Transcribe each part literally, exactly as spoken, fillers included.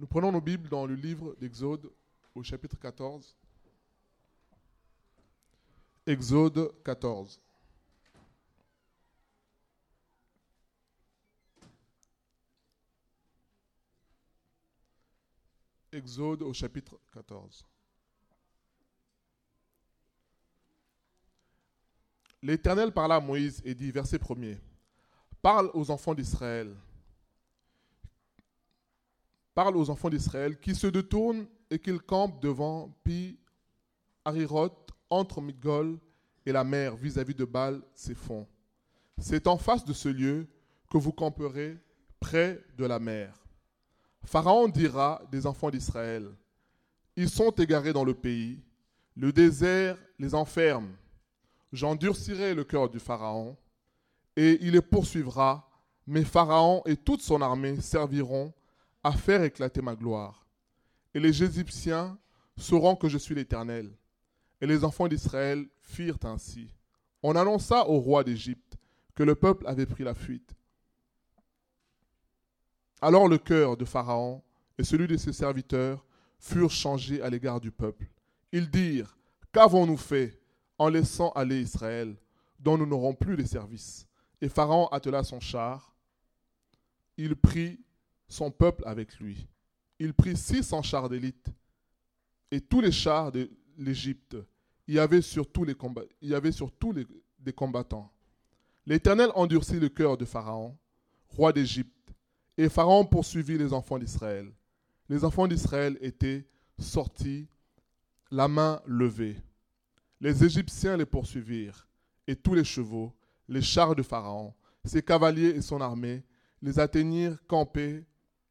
Nous prenons nos Bibles dans le livre d'Exode au chapitre quatorze. Exode quatorze. Exode au chapitre quatorze. L'Éternel parla à Moïse et dit, verset premier, « Parle aux enfants d'Israël. Parle aux enfants d'Israël qui se détournent et qu'ils campent devant Pi Hahiroth, entre Migdol et la mer, vis-à-vis de Baal-Séphon. C'est en face de ce lieu que vous camperez près de la mer. Pharaon dira des enfants d'Israël, ils sont égarés dans le pays, le désert les enferme. J'endurcirai le cœur du Pharaon et il les poursuivra, mais Pharaon et toute son armée serviront à faire éclater ma gloire. Et les Égyptiens sauront que je suis l'Éternel. Et les enfants d'Israël firent ainsi. On annonça au roi d'Égypte que le peuple avait pris la fuite. Alors le cœur de Pharaon et celui de ses serviteurs furent changés à l'égard du peuple. Ils dirent, qu'avons-nous fait en laissant aller Israël, dont nous n'aurons plus de service? Et Pharaon attela son char. Il prit son peuple avec lui. Il prit six cents chars d'élite et tous les chars de l'Égypte. Il y avait sur tous les combats, il y avait sur tous les des combattants. L'Éternel endurcit le cœur de Pharaon, roi d'Égypte, et Pharaon poursuivit les enfants d'Israël. Les enfants d'Israël étaient sortis, la main levée. Les Égyptiens les poursuivirent, et tous les chevaux, les chars de Pharaon, ses cavaliers et son armée, les atteignirent campés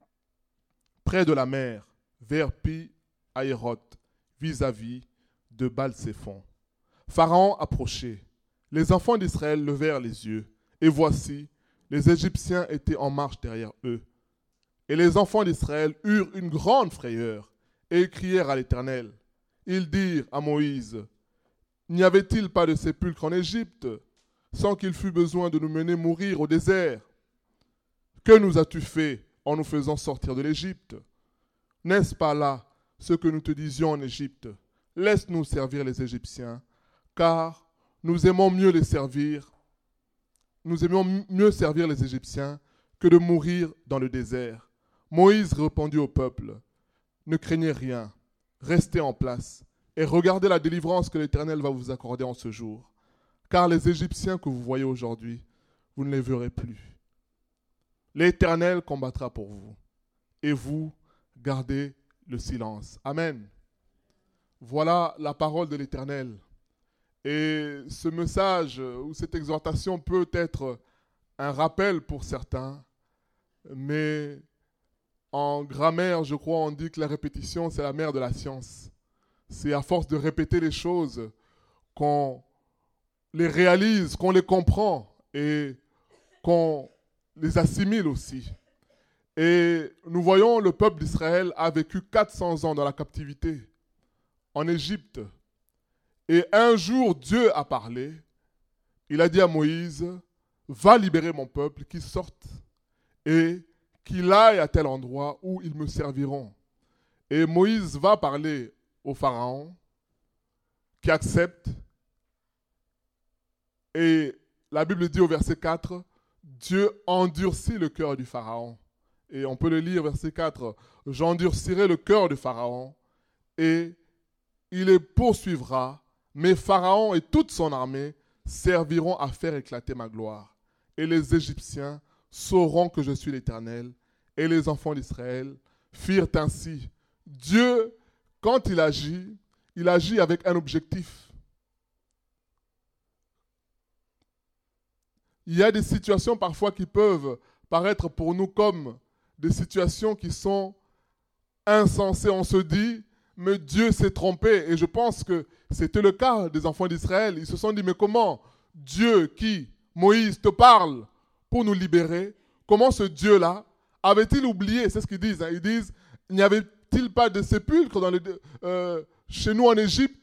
près de la mer, vers Pi Hahiroth, vis-à-vis de Baal-Séphon. Pharaon approchait. Les enfants d'Israël levèrent les yeux, et voici, les Égyptiens étaient en marche derrière eux. Et les enfants d'Israël eurent une grande frayeur, et crièrent à l'Éternel. Ils dirent à Moïse, n'y avait-il pas de sépulcre en Égypte, sans qu'il fût besoin de nous mener mourir au désert? Que nous as-tu fait en nous faisant sortir de l'Égypte? N'est-ce pas là ce que nous te disions en Égypte? Laisse-nous servir les Égyptiens, car nous aimons mieux les servir, nous aimons mieux servir les Égyptiens que de mourir dans le désert. Moïse répondit au peuple, ne craignez rien, restez en place et regardez la délivrance que l'Éternel va vous accorder en ce jour, car les Égyptiens que vous voyez aujourd'hui, vous ne les verrez plus. L'Éternel combattra pour vous, et vous gardez le silence. Amen. Voilà la parole de l'Éternel. Et ce message ou cette exhortation peut être un rappel pour certains, mais en grammaire, je crois, on dit que la répétition, c'est la mère de la science. C'est à force de répéter les choses qu'on les réalise, qu'on les comprend et qu'on les assimile aussi. Et nous voyons le peuple d'Israël a vécu quatre cents ans dans la captivité en Égypte. Et un jour, Dieu a parlé. Il a dit à Moïse, va libérer mon peuple, qu'il sorte et qu'il aille à tel endroit où ils me serviront. Et Moïse va parler au Pharaon qui accepte. Et la Bible dit au verset quatre, Dieu endurcit le cœur du Pharaon. Et on peut le lire, verset quatre, « J'endurcirai le cœur du Pharaon et il les poursuivra, mais Pharaon et toute son armée serviront à faire éclater ma gloire. Et les Égyptiens sauront que je suis l'Éternel. » Et les enfants d'Israël firent ainsi. Dieu, quand il agit, il agit avec un objectif. Il y a des situations parfois qui peuvent paraître pour nous comme des situations qui sont insensées. On se dit, mais Dieu s'est trompé. Et je pense que c'était le cas des enfants d'Israël. Ils se sont dit, mais comment Dieu qui, Moïse, te parle pour nous libérer, comment ce Dieu-là avait-il oublié? C'est ce qu'ils disent. Hein. Ils disent, n'y avait-il pas de sépulcre dans le, euh, chez nous en Égypte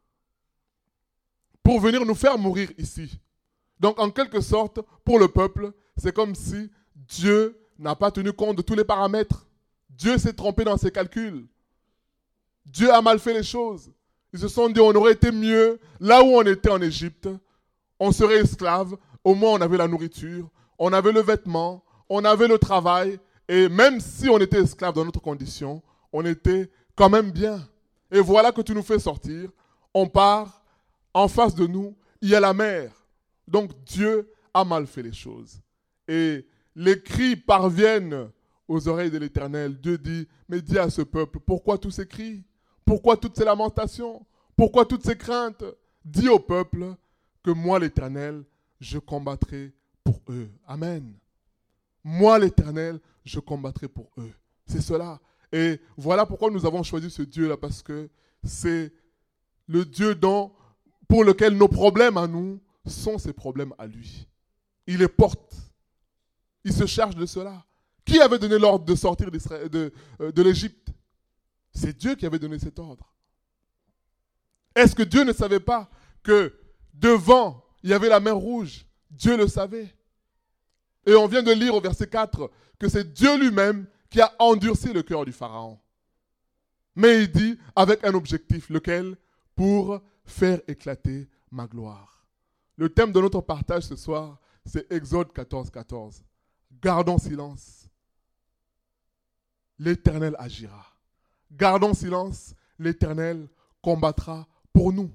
pour venir nous faire mourir ici? Donc, en quelque sorte, pour le peuple, c'est comme si Dieu n'a pas tenu compte de tous les paramètres Dieu s'est trompé dans ses calculs. Dieu a mal fait les choses. Ils se sont dit, on aurait été mieux là où on était en Égypte. On serait esclaves. Au moins, on avait la nourriture, on avait le vêtement, on avait le travail. Et même si on était esclaves dans notre condition, on était quand même bien. Et voilà que tu nous fais sortir. On part, en face de nous, il y a la mer. Donc Dieu a mal fait les choses. Et les cris parviennent aux oreilles de l'Éternel. Dieu dit, mais dis à ce peuple, pourquoi tous ces cris? Pourquoi toutes ces lamentations? Pourquoi toutes ces craintes? Dis au peuple que moi, l'Éternel, je combattrai pour eux. Amen. Moi, l'Éternel, je combattrai pour eux. C'est cela. Et voilà pourquoi nous avons choisi ce Dieu-là, parce que c'est le Dieu dont, pour lequel nos problèmes à nous sont ses problèmes à lui. Il les porte. Il se charge de cela. Qui avait donné l'ordre de sortir de, de, de l'Égypte? C'est Dieu qui avait donné cet ordre. Est-ce que Dieu ne savait pas que devant, il y avait la mer Rouge? Dieu le savait. Et on vient de lire au verset quatre que c'est Dieu lui-même qui a endurci le cœur du Pharaon. Mais il dit avec un objectif, lequel? Pour faire éclater ma gloire. Le thème de notre partage ce soir, c'est Exode quatorze, quatorze. Gardons silence. L'Éternel agira. Gardons silence. L'Éternel combattra pour nous.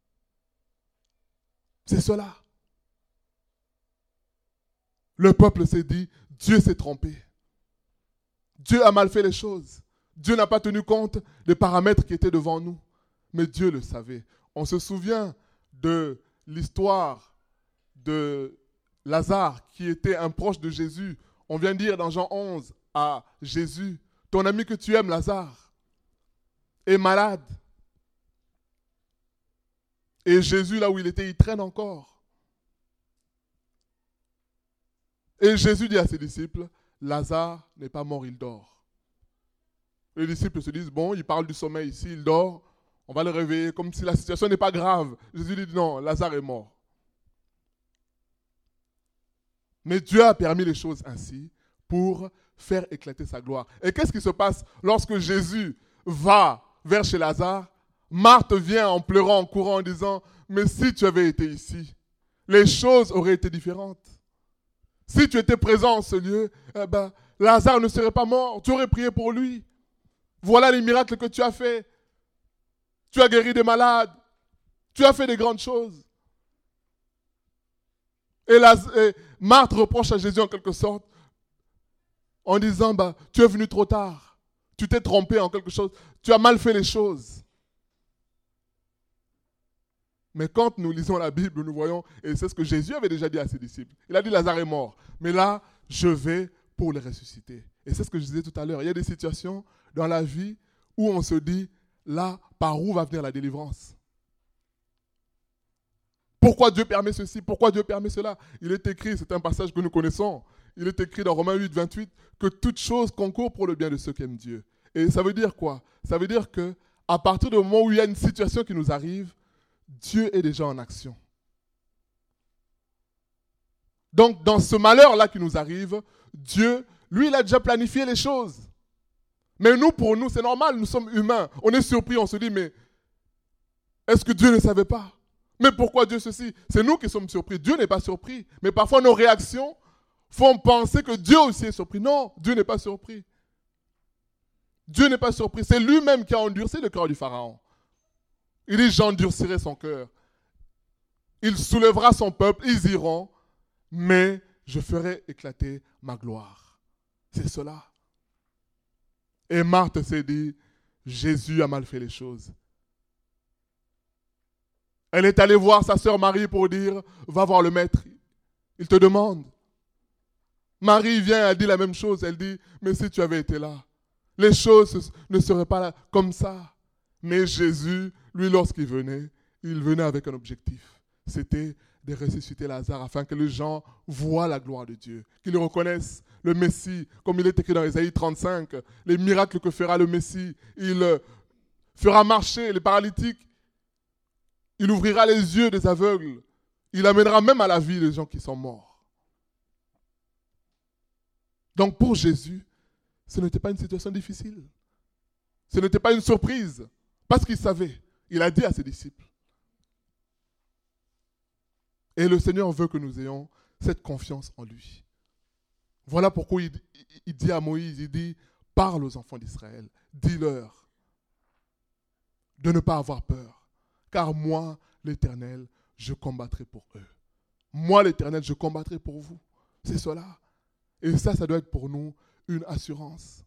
C'est cela. Le peuple s'est dit, Dieu s'est trompé. Dieu a mal fait les choses. Dieu n'a pas tenu compte des paramètres qui étaient devant nous. Mais Dieu le savait. On se souvient de l'histoire de Lazare, qui était un proche de Jésus. On vient dire dans Jean onze à Jésus, ton ami que tu aimes, Lazare, est malade. Et Jésus, là où il était, il traîne encore. Et Jésus dit à ses disciples, Lazare n'est pas mort, il dort. Les disciples se disent, bon, il parle du sommeil ici, il dort, on va le réveiller comme si la situation n'est pas grave. Jésus dit, non, Lazare est mort. Mais Dieu a permis les choses ainsi pour faire éclater sa gloire. Et qu'est-ce qui se passe lorsque Jésus va vers chez Lazare? Marthe vient en pleurant, en courant, en disant, mais si tu avais été ici, les choses auraient été différentes. Si tu étais présent en ce lieu, eh ben, Lazare ne serait pas mort, tu aurais prié pour lui. Voilà les miracles que tu as faits. Tu as guéri des malades, tu as fait des grandes choses. Et, Laz- et Marthe reproche à Jésus en quelque sorte, en disant, bah, tu es venu trop tard, tu t'es trompé en quelque chose, tu as mal fait les choses. Mais quand nous lisons la Bible, nous voyons, et c'est ce que Jésus avait déjà dit à ses disciples, il a dit Lazare est mort, mais là, je vais pour le ressusciter. Et c'est ce que je disais tout à l'heure, il y a des situations dans la vie où on se dit, là, par où va venir la délivrance? Pourquoi Dieu permet ceci? Pourquoi Dieu permet cela? Il est écrit, c'est un passage que nous connaissons, il est écrit dans Romains huit, vingt-huit, que toute chose concourt pour le bien de ceux qui aiment Dieu. Et ça veut dire quoi? Ça veut dire que à partir du moment où il y a une situation qui nous arrive, Dieu est déjà en action. Donc, dans ce malheur-là qui nous arrive, Dieu, lui, il a déjà planifié les choses. Mais nous, pour nous, c'est normal, nous sommes humains. On est surpris, on se dit, mais est-ce que Dieu ne savait pas? Mais pourquoi Dieu ceci? C'est nous qui sommes surpris. Dieu n'est pas surpris. Mais parfois, nos réactions font penser que Dieu aussi est surpris. Non, Dieu n'est pas surpris. Dieu n'est pas surpris. C'est lui-même qui a endurci le cœur du Pharaon. Il dit, j'endurcirai son cœur. Il soulèvera son peuple, ils iront, mais je ferai éclater ma gloire. C'est cela. Et Marthe s'est dit, Jésus a mal fait les choses. Elle est allée voir sa sœur Marie pour dire, va voir le maître. Il te demande. Marie vient, elle dit la même chose. Elle dit, mais si tu avais été là, les choses ne seraient pas là, comme ça. Mais Jésus, lui, lorsqu'il venait, il venait avec un objectif. C'était de ressusciter Lazare afin que les gens voient la gloire de Dieu, qu'ils reconnaissent le Messie, comme il est écrit dans Ésaïe trente-cinq, les miracles que fera le Messie. Il fera marcher les paralytiques, il ouvrira les yeux des aveugles, il amènera même à la vie les gens qui sont morts. Donc pour Jésus, ce n'était pas une situation difficile. Ce n'était pas une surprise. Parce qu'il savait. Il a dit à ses disciples. Et le Seigneur veut que nous ayons cette confiance en lui. Voilà pourquoi il, il dit à Moïse, il dit, parle aux enfants d'Israël, dis-leur de ne pas avoir peur, car moi, l'Éternel, je combattrai pour eux. Moi, l'Éternel, je combattrai pour vous. C'est cela. Et ça, ça doit être pour nous une assurance.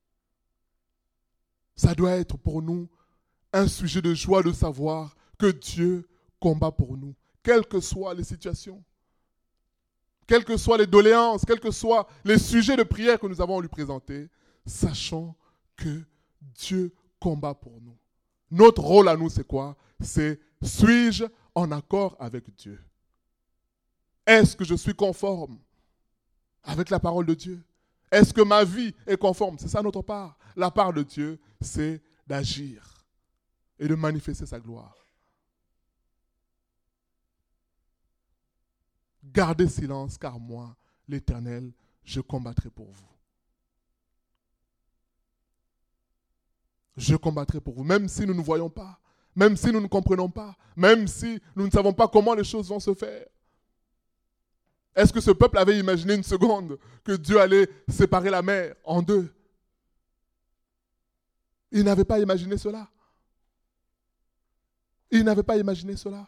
Ça doit être pour nous un sujet de joie de savoir que Dieu combat pour nous, quelles que soient les situations, quelles que soient les doléances, quels que soient les sujets de prière que nous avons à lui présenter, sachant que Dieu combat pour nous. Notre rôle à nous, c'est quoi? C'est, suis-je en accord avec Dieu? Est-ce que je suis conforme avec la parole de Dieu? Est-ce que ma vie est conforme? C'est ça notre part. La part de Dieu, c'est d'agir et de manifester sa gloire. Gardez silence, car moi, l'Éternel, je combattrai pour vous. Je combattrai pour vous, même si nous ne voyons pas, même si nous ne comprenons pas, même si nous ne savons pas comment les choses vont se faire. Est-ce que ce peuple avait imaginé une seconde que Dieu allait séparer la mer en deux? Il n'avait pas imaginé cela. Il n'avait pas imaginé cela.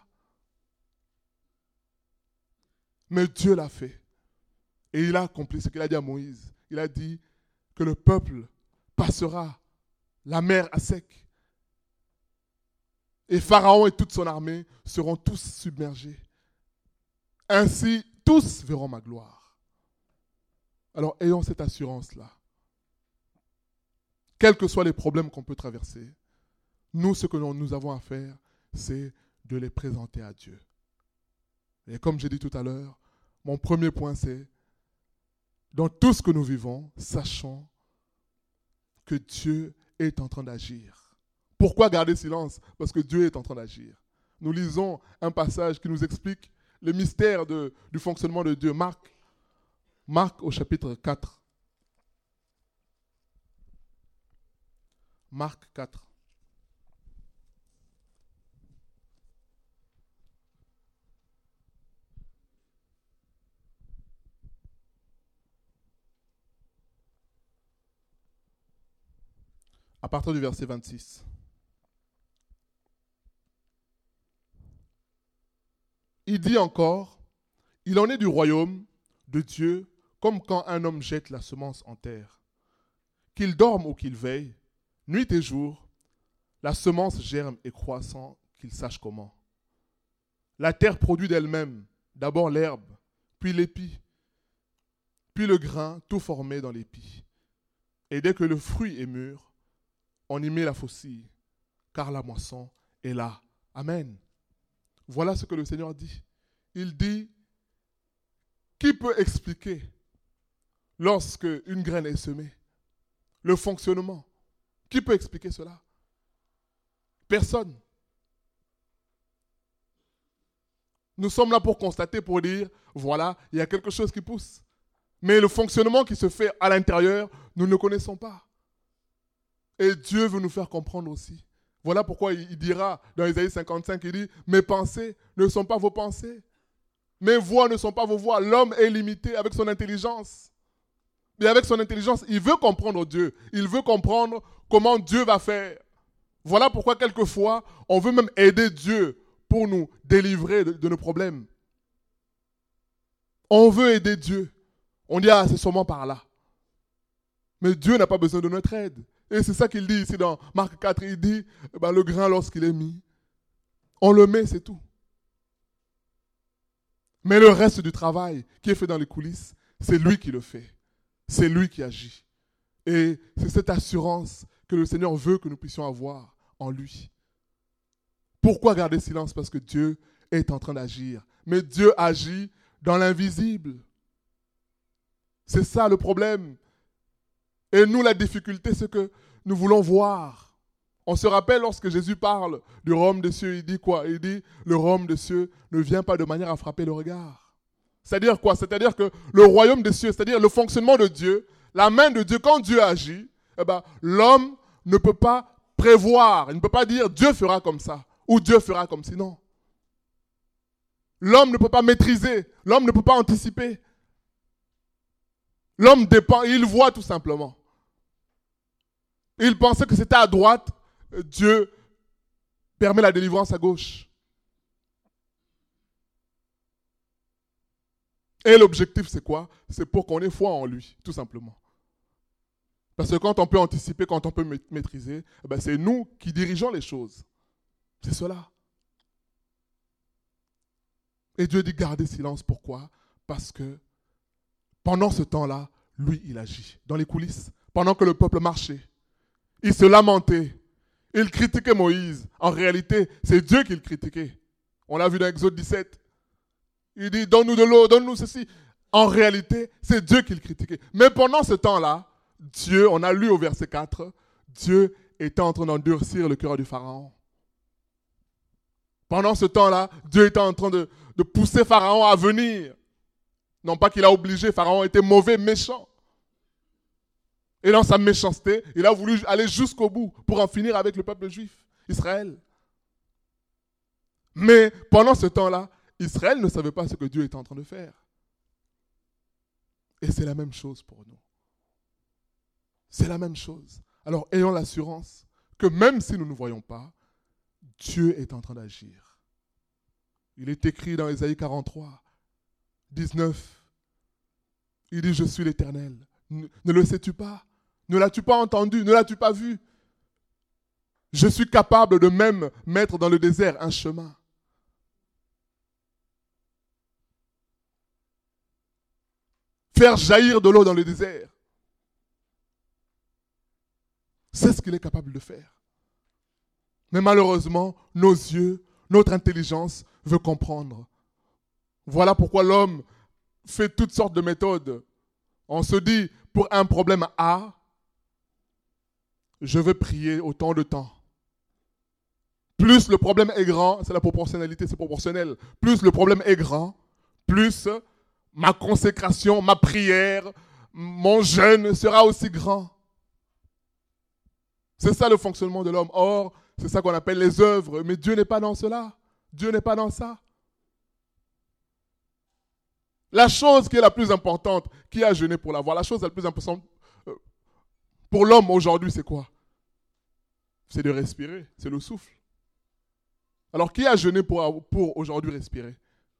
Mais Dieu l'a fait. Et il a accompli ce qu'il a dit à Moïse. Il a dit que le peuple passera la mer à sec. Et Pharaon et toute son armée seront tous submergés. Ainsi, tous verront ma gloire. Alors, ayons cette assurance-là. Quels que soient les problèmes qu'on peut traverser, nous, ce que nous avons à faire, c'est de les présenter à Dieu. Et comme j'ai dit tout à l'heure, mon premier point, c'est, dans tout ce que nous vivons, sachons que Dieu est en train d'agir. Pourquoi garder silence? Parce que Dieu est en train d'agir. Nous lisons un passage qui nous explique le mystère de, du fonctionnement de Dieu. Marc, Marc au chapitre quatre. Marc quatre. À partir du verset vingt-six. Il dit encore, il en est du royaume de Dieu comme quand un homme jette la semence en terre. Qu'il dorme ou qu'il veille, nuit et jour, la semence germe et croît sans qu'il sache comment. La terre produit d'elle-même d'abord l'herbe, puis l'épi, puis le grain tout formé dans l'épi. Et dès que le fruit est mûr, on y met la faucille, car la moisson est là. Amen. Voilà ce que le Seigneur dit. Il dit, qui peut expliquer lorsque une graine est semée, le fonctionnement? Qui peut expliquer cela? Personne. Nous sommes là pour constater, pour dire, voilà, il y a quelque chose qui pousse. Mais le fonctionnement qui se fait à l'intérieur, nous ne le connaissons pas. Et Dieu veut nous faire comprendre aussi. Voilà pourquoi il dira dans Isaïe cinquante-cinq, il dit, mes pensées ne sont pas vos pensées. Mes voix ne sont pas vos voix. L'homme est limité avec son intelligence. Et avec son intelligence, il veut comprendre Dieu. Il veut comprendre comment Dieu va faire. Voilà pourquoi quelquefois, on veut même aider Dieu pour nous délivrer de, de nos problèmes. On veut aider Dieu. On dit, ah, c'est sûrement par là. Mais Dieu n'a pas besoin de notre aide. Et c'est ça qu'il dit ici dans Marc quatre. Il dit, ben, le grain, lorsqu'il est mis, on le met, c'est tout. Mais le reste du travail qui est fait dans les coulisses, c'est lui qui le fait. C'est lui qui agit. Et c'est cette assurance que le Seigneur veut que nous puissions avoir en lui. Pourquoi garder silence? Parce que Dieu est en train d'agir. Mais Dieu agit dans l'invisible. C'est ça le problème. Et nous, la difficulté, c'est que nous voulons voir. On se rappelle lorsque Jésus parle du royaume des cieux, il dit quoi? Il dit, le royaume des cieux ne vient pas de manière à frapper le regard. C'est-à-dire quoi? C'est-à-dire que le royaume des cieux, c'est-à-dire le fonctionnement de Dieu, La main de Dieu, quand Dieu agit, eh ben, l'homme ne peut pas prévoir, il ne peut pas dire Dieu fera comme ça ou Dieu fera comme ça. Non. L'homme ne peut pas maîtriser, l'homme ne peut pas anticiper. L'homme dépend, il voit tout simplement. Il pensait que c'était à droite, Dieu permet la délivrance à gauche. Et l'objectif, c'est quoi? C'est pour qu'on ait foi en lui, tout simplement. Parce que quand on peut anticiper, quand on peut maîtriser, eh ben c'est nous qui dirigeons les choses. C'est cela. Et Dieu dit gardez silence. Pourquoi? Parce que pendant ce temps-là, lui, il agit dans les coulisses. Pendant que le peuple marchait, il se lamentait. Il critiquait Moïse. En réalité, c'est Dieu qui le critiquait. On l'a vu dans Exode dix-sept. Il dit, donne-nous de l'eau, donne-nous ceci. En réalité, c'est Dieu qui le critiquait. Mais pendant ce temps-là, Dieu, on a lu au verset quatre, Dieu était en train d'endurcir le cœur du Pharaon. Pendant ce temps-là, Dieu était en train de, de pousser Pharaon à venir. Non pas qu'il a obligé, Pharaon était mauvais, méchant. Et dans sa méchanceté, il a voulu aller jusqu'au bout pour en finir avec le peuple juif, Israël. Mais pendant ce temps-là, Israël ne savait pas ce que Dieu était en train de faire. Et c'est la même chose pour nous. C'est la même chose. Alors ayons l'assurance que même si nous ne voyons pas, Dieu est en train d'agir. Il est écrit dans Ésaïe quarante-trois, dix-neuf. Il dit, je suis l'Éternel. Ne, ne le sais-tu pas? Ne l'as-tu pas entendu? Ne l'as-tu pas vu? Je suis capable de même mettre dans le désert un chemin. Faire jaillir de l'eau dans le désert. C'est ce qu'il est capable de faire. Mais malheureusement, nos yeux, notre intelligence veut comprendre. Voilà pourquoi l'homme fait toutes sortes de méthodes. On se dit, pour un problème A, je vais prier autant de temps. Plus le problème est grand, c'est la proportionnalité, c'est proportionnel. Plus le problème est grand, plus ma consécration, ma prière, mon jeûne sera aussi grand. C'est ça le fonctionnement de l'homme. Or, c'est ça qu'on appelle les œuvres. Mais Dieu n'est pas dans cela. Dieu n'est pas dans ça. La chose qui est la plus importante, qui a jeûné pour l'avoir, la chose la plus importante pour l'homme aujourd'hui, c'est quoi? C'est de respirer, c'est le souffle. Alors, qui a jeûné pour, pour aujourd'hui respirer?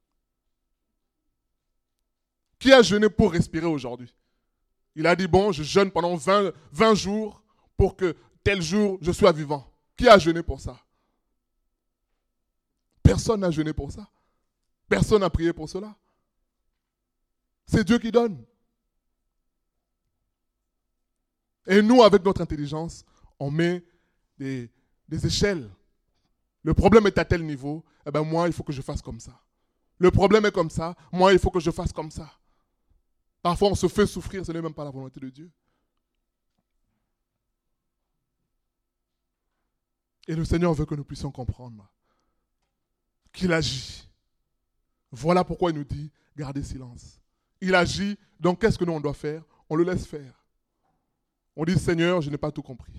Qui a jeûné pour respirer aujourd'hui? Il a dit, bon, je jeûne pendant vingt, vingt jours pour que tel jour, je sois vivant. Qui a jeûné pour ça? Personne n'a jeûné pour ça. Personne n'a prié pour cela. C'est Dieu qui donne. Et nous, avec notre intelligence, on met des, des échelles. Le problème est à tel niveau, eh ben moi, il faut que je fasse comme ça. Le problème est comme ça, moi, il faut que je fasse comme ça. Parfois, on se fait souffrir, ce n'est même pas la volonté de Dieu. Et le Seigneur veut que nous puissions comprendre qu'il agit. Voilà pourquoi il nous dit, gardez silence. Il agit, donc qu'est-ce que nous on doit faire? On le laisse faire. On dit, Seigneur, je n'ai pas tout compris.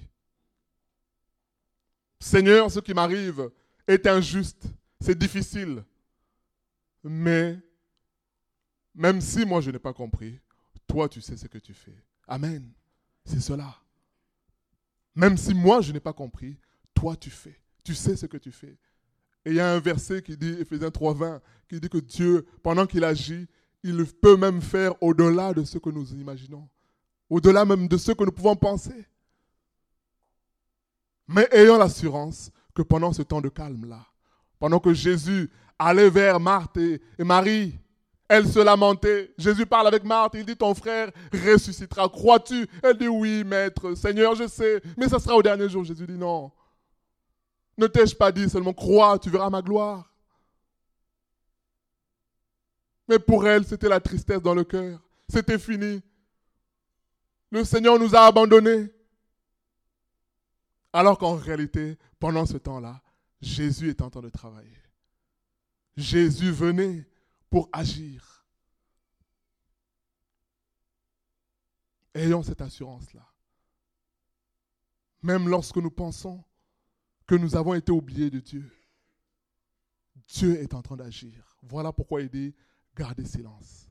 Seigneur, ce qui m'arrive est injuste, c'est difficile. Mais, même si moi je n'ai pas compris, toi tu sais ce que tu fais. Amen. C'est cela. Même si moi je n'ai pas compris, toi tu fais. Tu sais ce que tu fais. Et il y a un verset qui dit, Éphésiens trois vingt, qui dit que Dieu, pendant qu'il agit, il peut même faire au-delà de ce que nous imaginons. Au-delà même de ce que nous pouvons penser. Mais ayons l'assurance que pendant ce temps de calme-là, pendant que Jésus allait vers Marthe et, et Marie, elle se lamentait. Jésus parle avec Marthe, il dit, ton frère ressuscitera. Crois-tu? Elle dit, oui, maître, Seigneur, je sais, mais ça sera au dernier jour. Jésus dit, non. Ne t'ai-je pas dit seulement, crois, tu verras ma gloire. Mais pour elle, c'était la tristesse dans le cœur. C'était fini. Le Seigneur nous a abandonnés. Alors qu'en réalité, pendant ce temps-là, Jésus est en train de travailler. Jésus venait pour agir. Ayons cette assurance-là. Même lorsque nous pensons que nous avons été oubliés de Dieu, Dieu est en train d'agir. Voilà pourquoi il dit gardez silence.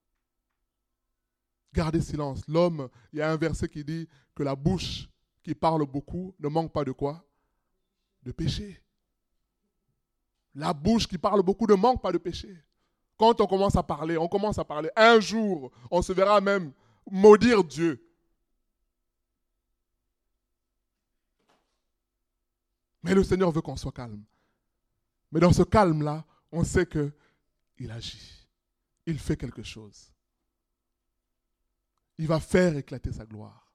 Gardez silence. L'homme, il y a un verset qui dit que la bouche qui parle beaucoup ne manque pas de quoi? De péché. La bouche qui parle beaucoup ne manque pas de péché. Quand on commence à parler, on commence à parler. Un jour, on se verra même maudire Dieu. Mais le Seigneur veut qu'on soit calme. Mais dans ce calme-là, on sait qu'il agit. Il fait quelque chose. Il va faire éclater sa gloire.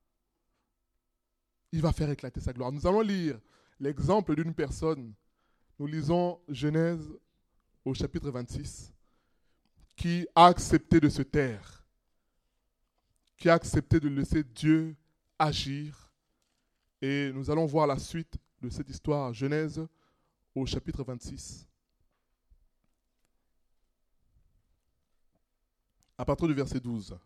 Il va faire éclater sa gloire. Nous allons lire l'exemple d'une personne. Nous lisons Genèse au chapitre vingt-six, qui a accepté de se taire, qui a accepté de laisser Dieu agir. Et nous allons voir la suite de cette histoire, Genèse au chapitre vingt-six. À partir du verset douze.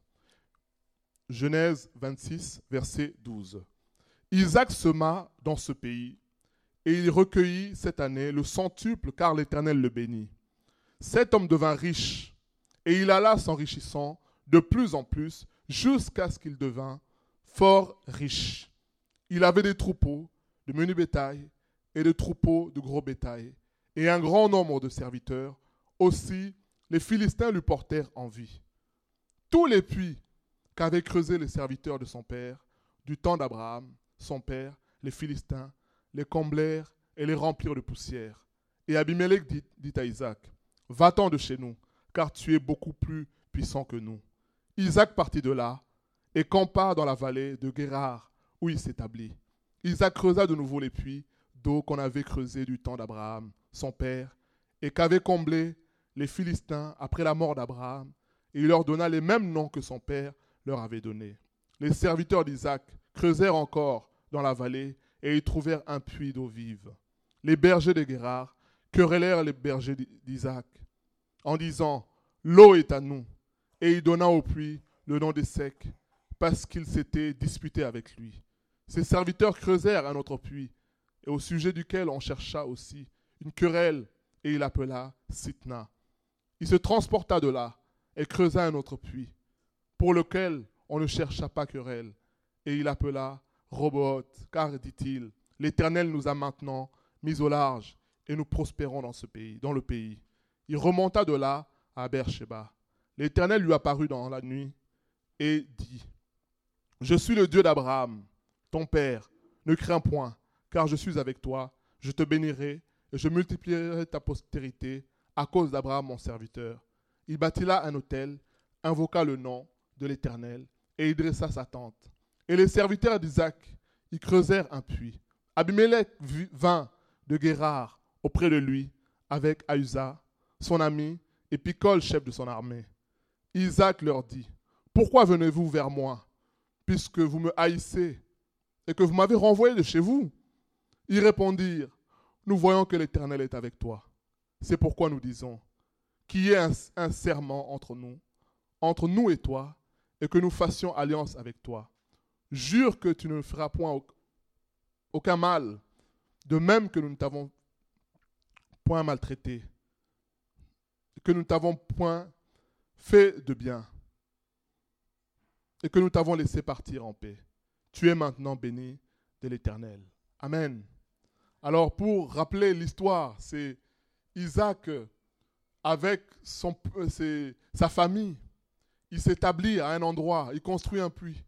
Genèse vingt-six, verset douze. Isaac sema dans ce pays, et il recueillit cette année le centuple, car l'Éternel le bénit. Cet homme devint riche, et il alla s'enrichissant de plus en plus, jusqu'à ce qu'il devint fort riche. Il avait des troupeaux de menu bétail et des troupeaux de gros bétail, et un grand nombre de serviteurs. Aussi, les Philistins lui portèrent envie. Tous les puits qu'avaient creusés les serviteurs de son père, du temps d'Abraham, son père, les Philistins, les comblèrent et les remplirent de poussière. Et Abimelech dit, dit à Isaac, « Va-t'en de chez nous, car tu es beaucoup plus puissant que nous. » Isaac partit de là et campa dans la vallée de Guérar, où il s'établit. Isaac creusa de nouveau les puits d'eau qu'on avait creusés du temps d'Abraham, son père, et qu'avaient comblés les Philistins après la mort d'Abraham, et il leur donna les mêmes noms que son père leur avait donnés. Les serviteurs d'Isaac creusèrent encore dans la vallée, et y trouvèrent un puits d'eau vive. Les bergers de Guérar querellèrent les bergers d'Isaac, en disant, « L'eau est à nous. » Et il donna au puits le nom d'Essek, parce qu'il s'était disputé avec lui. Ses serviteurs creusèrent un autre puits, et au sujet duquel on chercha aussi une querelle, et il l'appela Sitna. Il se transporta de là, et creusa un autre puits, pour lequel on ne chercha pas querelle, et il appela Roboth, car, dit-il, l'Éternel nous a maintenant mis au large, et nous prospérons dans ce pays, dans le pays. Il remonta de là à Beersheba. L'Éternel lui apparut dans la nuit et dit, « Je suis le Dieu d'Abraham, ton père, ne crains point, car je suis avec toi, je te bénirai et je multiplierai ta postérité à cause d'Abraham mon serviteur. » Il bâtit là un autel, invoqua le nom de l'Éternel et il dressa sa tente. Et les serviteurs d'Isaac y creusèrent un puits. Abimelech vint de Guérar auprès de lui avec Ahusa, son ami, et Picol, chef de son armée. Isaac leur dit, « Pourquoi venez-vous vers moi, puisque vous me haïssez et que vous m'avez renvoyé de chez vous ?» Ils répondirent, « Nous voyons que l'Éternel est avec toi. C'est pourquoi nous disons, qu'il y ait un, un serment entre nous, entre nous et toi, et que nous fassions alliance avec toi. Jure que tu ne feras point aucun mal, de même que nous ne t'avons point maltraité, que nous ne t'avons point fait de bien, et que nous t'avons laissé partir en paix. Tu es maintenant béni de l'Éternel. » Amen. Alors, pour rappeler l'histoire, c'est Isaac avec son, ses, sa famille. Il s'établit à un endroit, il construit un puits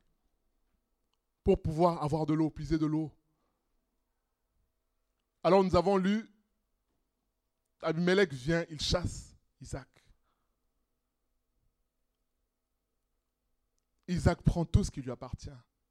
pour pouvoir avoir de l'eau, puiser de l'eau. Alors nous avons lu, Abimelech vient, il chasse Isaac. Isaac prend tout ce qui lui appartient.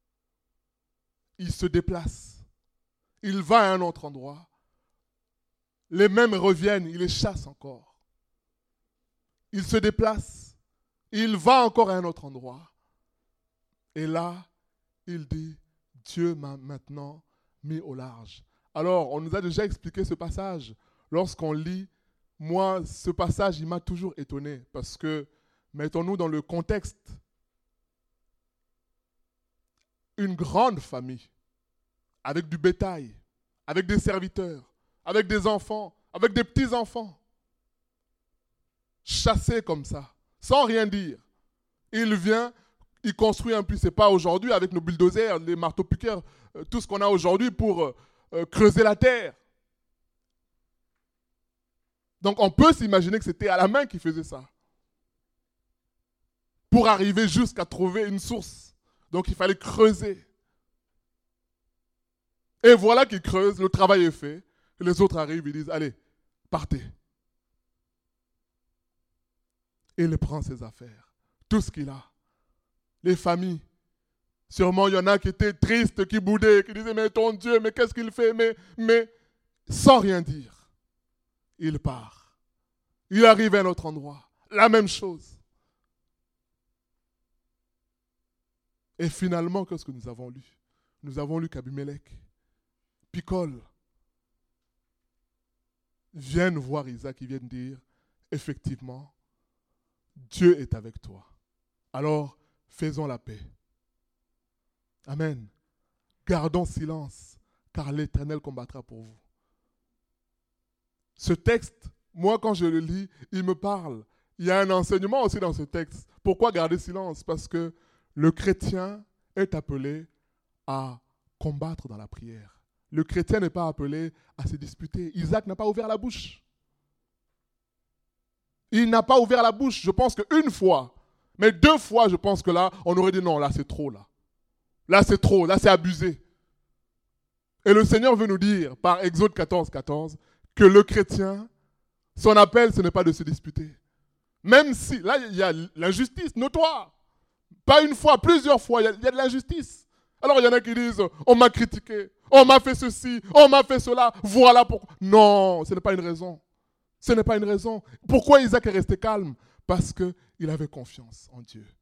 Il se déplace. Il va à un autre endroit. Les mêmes reviennent, il les chasse encore. Il se déplace. Il va encore à un autre endroit. Et là, il dit, Dieu m'a maintenant mis au large. Alors, on nous a déjà expliqué ce passage. Lorsqu'on lit, moi, ce passage, il m'a toujours étonné. Parce que, mettons-nous dans le contexte. une grande famille, avec du bétail, avec des serviteurs, avec des enfants, avec des petits-enfants. Chassé comme ça, sans rien dire. Il vient, il construit un puits. Ce n'est pas aujourd'hui avec nos bulldozers, les marteaux-piqueurs, euh, tout ce qu'on a aujourd'hui pour euh, euh, creuser la terre. Donc on peut s'imaginer que c'était à la main qu'il faisait ça. Pour arriver jusqu'à trouver une source. Donc il fallait creuser. Et voilà qu'il creuse, le travail est fait. Et les autres arrivent, ils disent, allez, partez. Et il prend ses affaires, tout ce qu'il a. Les familles. Sûrement, il y en a qui étaient tristes, qui boudaient, qui disaient, mais ton Dieu, mais qu'est-ce qu'il fait? Mais, mais sans rien dire, il part. Il arrive à un autre endroit. La même chose. Et finalement, qu'est-ce que nous avons lu? Nous avons lu qu'Abimelech, Picol, viennent voir Isaac, ils viennent dire, effectivement, Dieu est avec toi. Alors, faisons la paix. Amen. Gardons silence, car l'Éternel combattra pour vous. Ce texte, moi quand je le lis, il me parle. Il y a un enseignement aussi dans ce texte. Pourquoi garder silence? Parce que le chrétien est appelé à combattre dans la prière. Le chrétien n'est pas appelé à se disputer. Isaac n'a pas ouvert la bouche. Il n'a pas ouvert la bouche, je pense qu'une fois. Mais deux fois, je pense que là, on aurait dit non, là c'est trop, là. Là c'est trop, là c'est abusé. Et le Seigneur veut nous dire, par Exode quatorze, quatorze, que le chrétien, son appel, ce n'est pas de se disputer. Même si, là, il y a l'injustice notoire. Pas une fois, plusieurs fois, il y a, il y a de l'injustice. Alors il y en a qui disent, on m'a critiqué, on m'a fait ceci, on m'a fait cela, voilà pourquoi. Non, ce n'est pas une raison. Ce n'est pas une raison. Pourquoi Isaac est resté calme? Parce qu'il avait confiance en Dieu.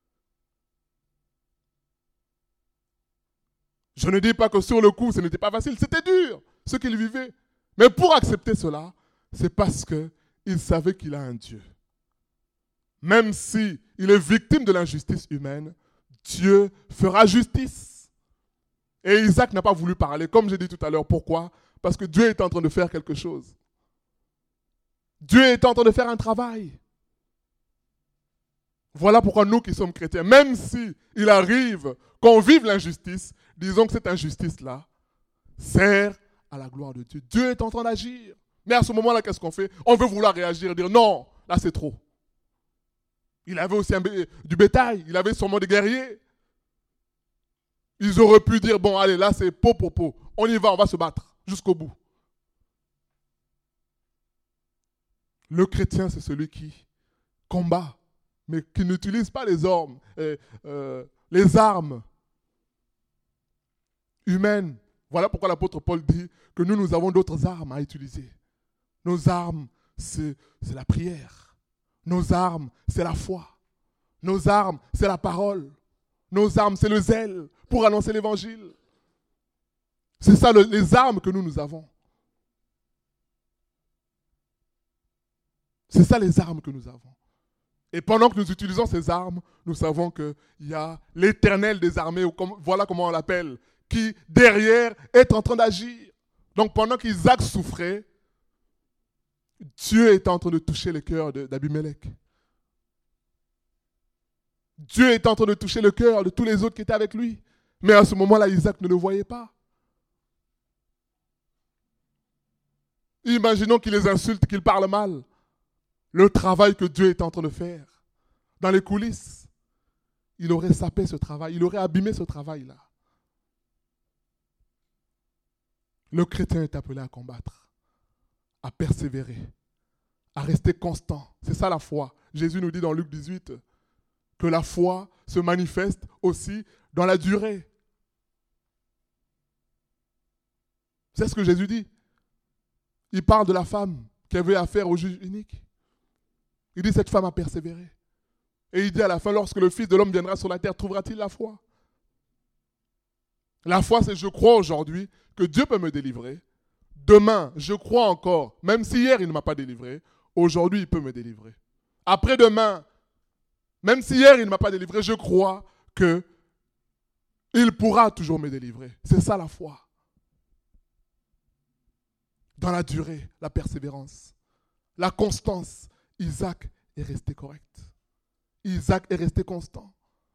Je ne dis pas que sur le coup, ce n'était pas facile. C'était dur, ce qu'il vivait. Mais pour accepter cela, c'est parce qu'il savait qu'il a un Dieu. Même s'il est victime de l'injustice humaine, Dieu fera justice. Et Isaac n'a pas voulu parler, comme j'ai dit tout à l'heure. Pourquoi? Parce que Dieu est en train de faire quelque chose. Dieu est en train de faire un travail. Voilà pourquoi nous qui sommes chrétiens, même si il arrive qu'on vive l'injustice, disons que cette injustice-là sert à la gloire de Dieu. Dieu est en train d'agir. Mais à ce moment-là, qu'est-ce qu'on fait? On veut vouloir réagir et dire non, là c'est trop. Il avait aussi un bé- du bétail, il avait sûrement des guerriers. Ils auraient pu dire, bon allez, là c'est pot pour pot. On y va, on va se battre jusqu'au bout. Le chrétien, c'est celui qui combat, mais qui n'utilise pas les armes, euh, euh, les armes humaines. Voilà pourquoi l'apôtre Paul dit que nous, nous avons d'autres armes à utiliser. Nos armes, c'est, c'est la prière. Nos armes, c'est la foi. Nos armes, c'est la parole. Nos armes, c'est le zèle pour annoncer l'évangile. C'est ça le, les armes que nous, nous avons. C'est ça les armes que nous avons. Et pendant que nous utilisons ces armes, nous savons qu'il y a l'Éternel des armées, ou comme, voilà comment on l'appelle, qui derrière est en train d'agir. Donc pendant qu'Isaac souffrait, Dieu est en train de toucher le cœur de, d'Abimelech. Dieu est en train de toucher le cœur de tous les autres qui étaient avec lui. Mais à ce moment-là, Isaac ne le voyait pas. Imaginons qu'il les insulte, qu'il parle mal. Le travail que Dieu est en train de faire dans les coulisses, il aurait sapé ce travail, il aurait abîmé ce travail-là. Le chrétien est appelé à combattre, à persévérer, à rester constant. C'est ça la foi. Jésus nous dit dans Luc dix-huit que la foi se manifeste aussi dans la durée. C'est ce que Jésus dit. Il parle de la femme qui avait affaire au juge unique. Il dit, cette femme a persévéré. Et il dit à la fin, lorsque le Fils de l'homme viendra sur la terre, trouvera-t-il la foi? La foi, c'est je crois aujourd'hui que Dieu peut me délivrer. Demain, je crois encore, même si hier il ne m'a pas délivré, aujourd'hui il peut me délivrer. Après-demain, même si hier il ne m'a pas délivré, je crois que Il pourra toujours me délivrer. C'est ça la foi. Dans la durée, la persévérance, la constance, Isaac est resté correct. Isaac est resté constant.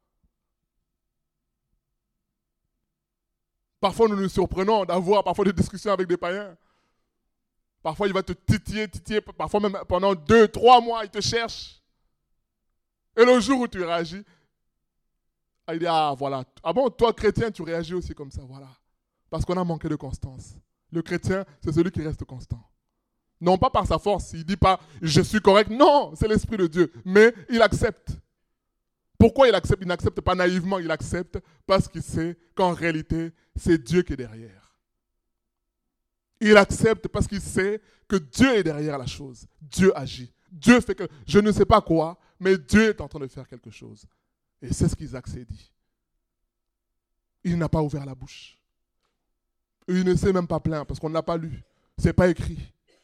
Parfois, nous nous surprenons d'avoir parfois des discussions avec des païens. Parfois, il va te titiller, titiller, parfois même pendant deux, trois mois, il te cherche. Et le jour où tu réagis, il dit, ah voilà, ah bon, toi chrétien, tu réagis aussi comme ça, voilà. Parce qu'on a manqué de constance. Le chrétien, c'est celui qui reste constant. Non pas par sa force, il ne dit pas, je suis correct, non, c'est l'Esprit de Dieu. Mais il accepte. Pourquoi il accepte? Il n'accepte pas naïvement, il accepte parce qu'il sait qu'en réalité, c'est Dieu qui est derrière. Il accepte parce qu'il sait que Dieu est derrière la chose. Dieu agit. Dieu fait que, je ne sais pas quoi, mais Dieu est en train de faire quelque chose. Et c'est ce qu'Isaac s'est dit. Il n'a pas ouvert la bouche. Il ne s'est même pas plaint parce qu'on ne l'a pas lu. Ce n'est pas écrit.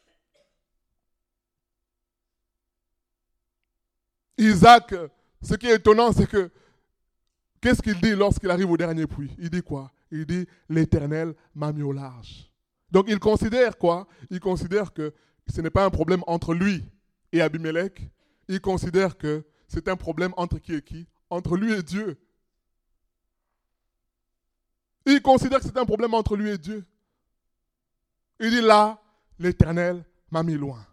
Isaac, ce qui est étonnant, c'est que, qu'est-ce qu'il dit lorsqu'il arrive au dernier puits? Il dit quoi? Il dit, l'Éternel m'a mis au large. Donc il considère quoi? Il considère que ce n'est pas un problème entre lui et Abimelech. Il considère que c'est un problème entre qui et qui? Entre lui et Dieu. Il considère que c'est un problème entre lui et Dieu. Il dit là, l'Éternel m'a mis loin.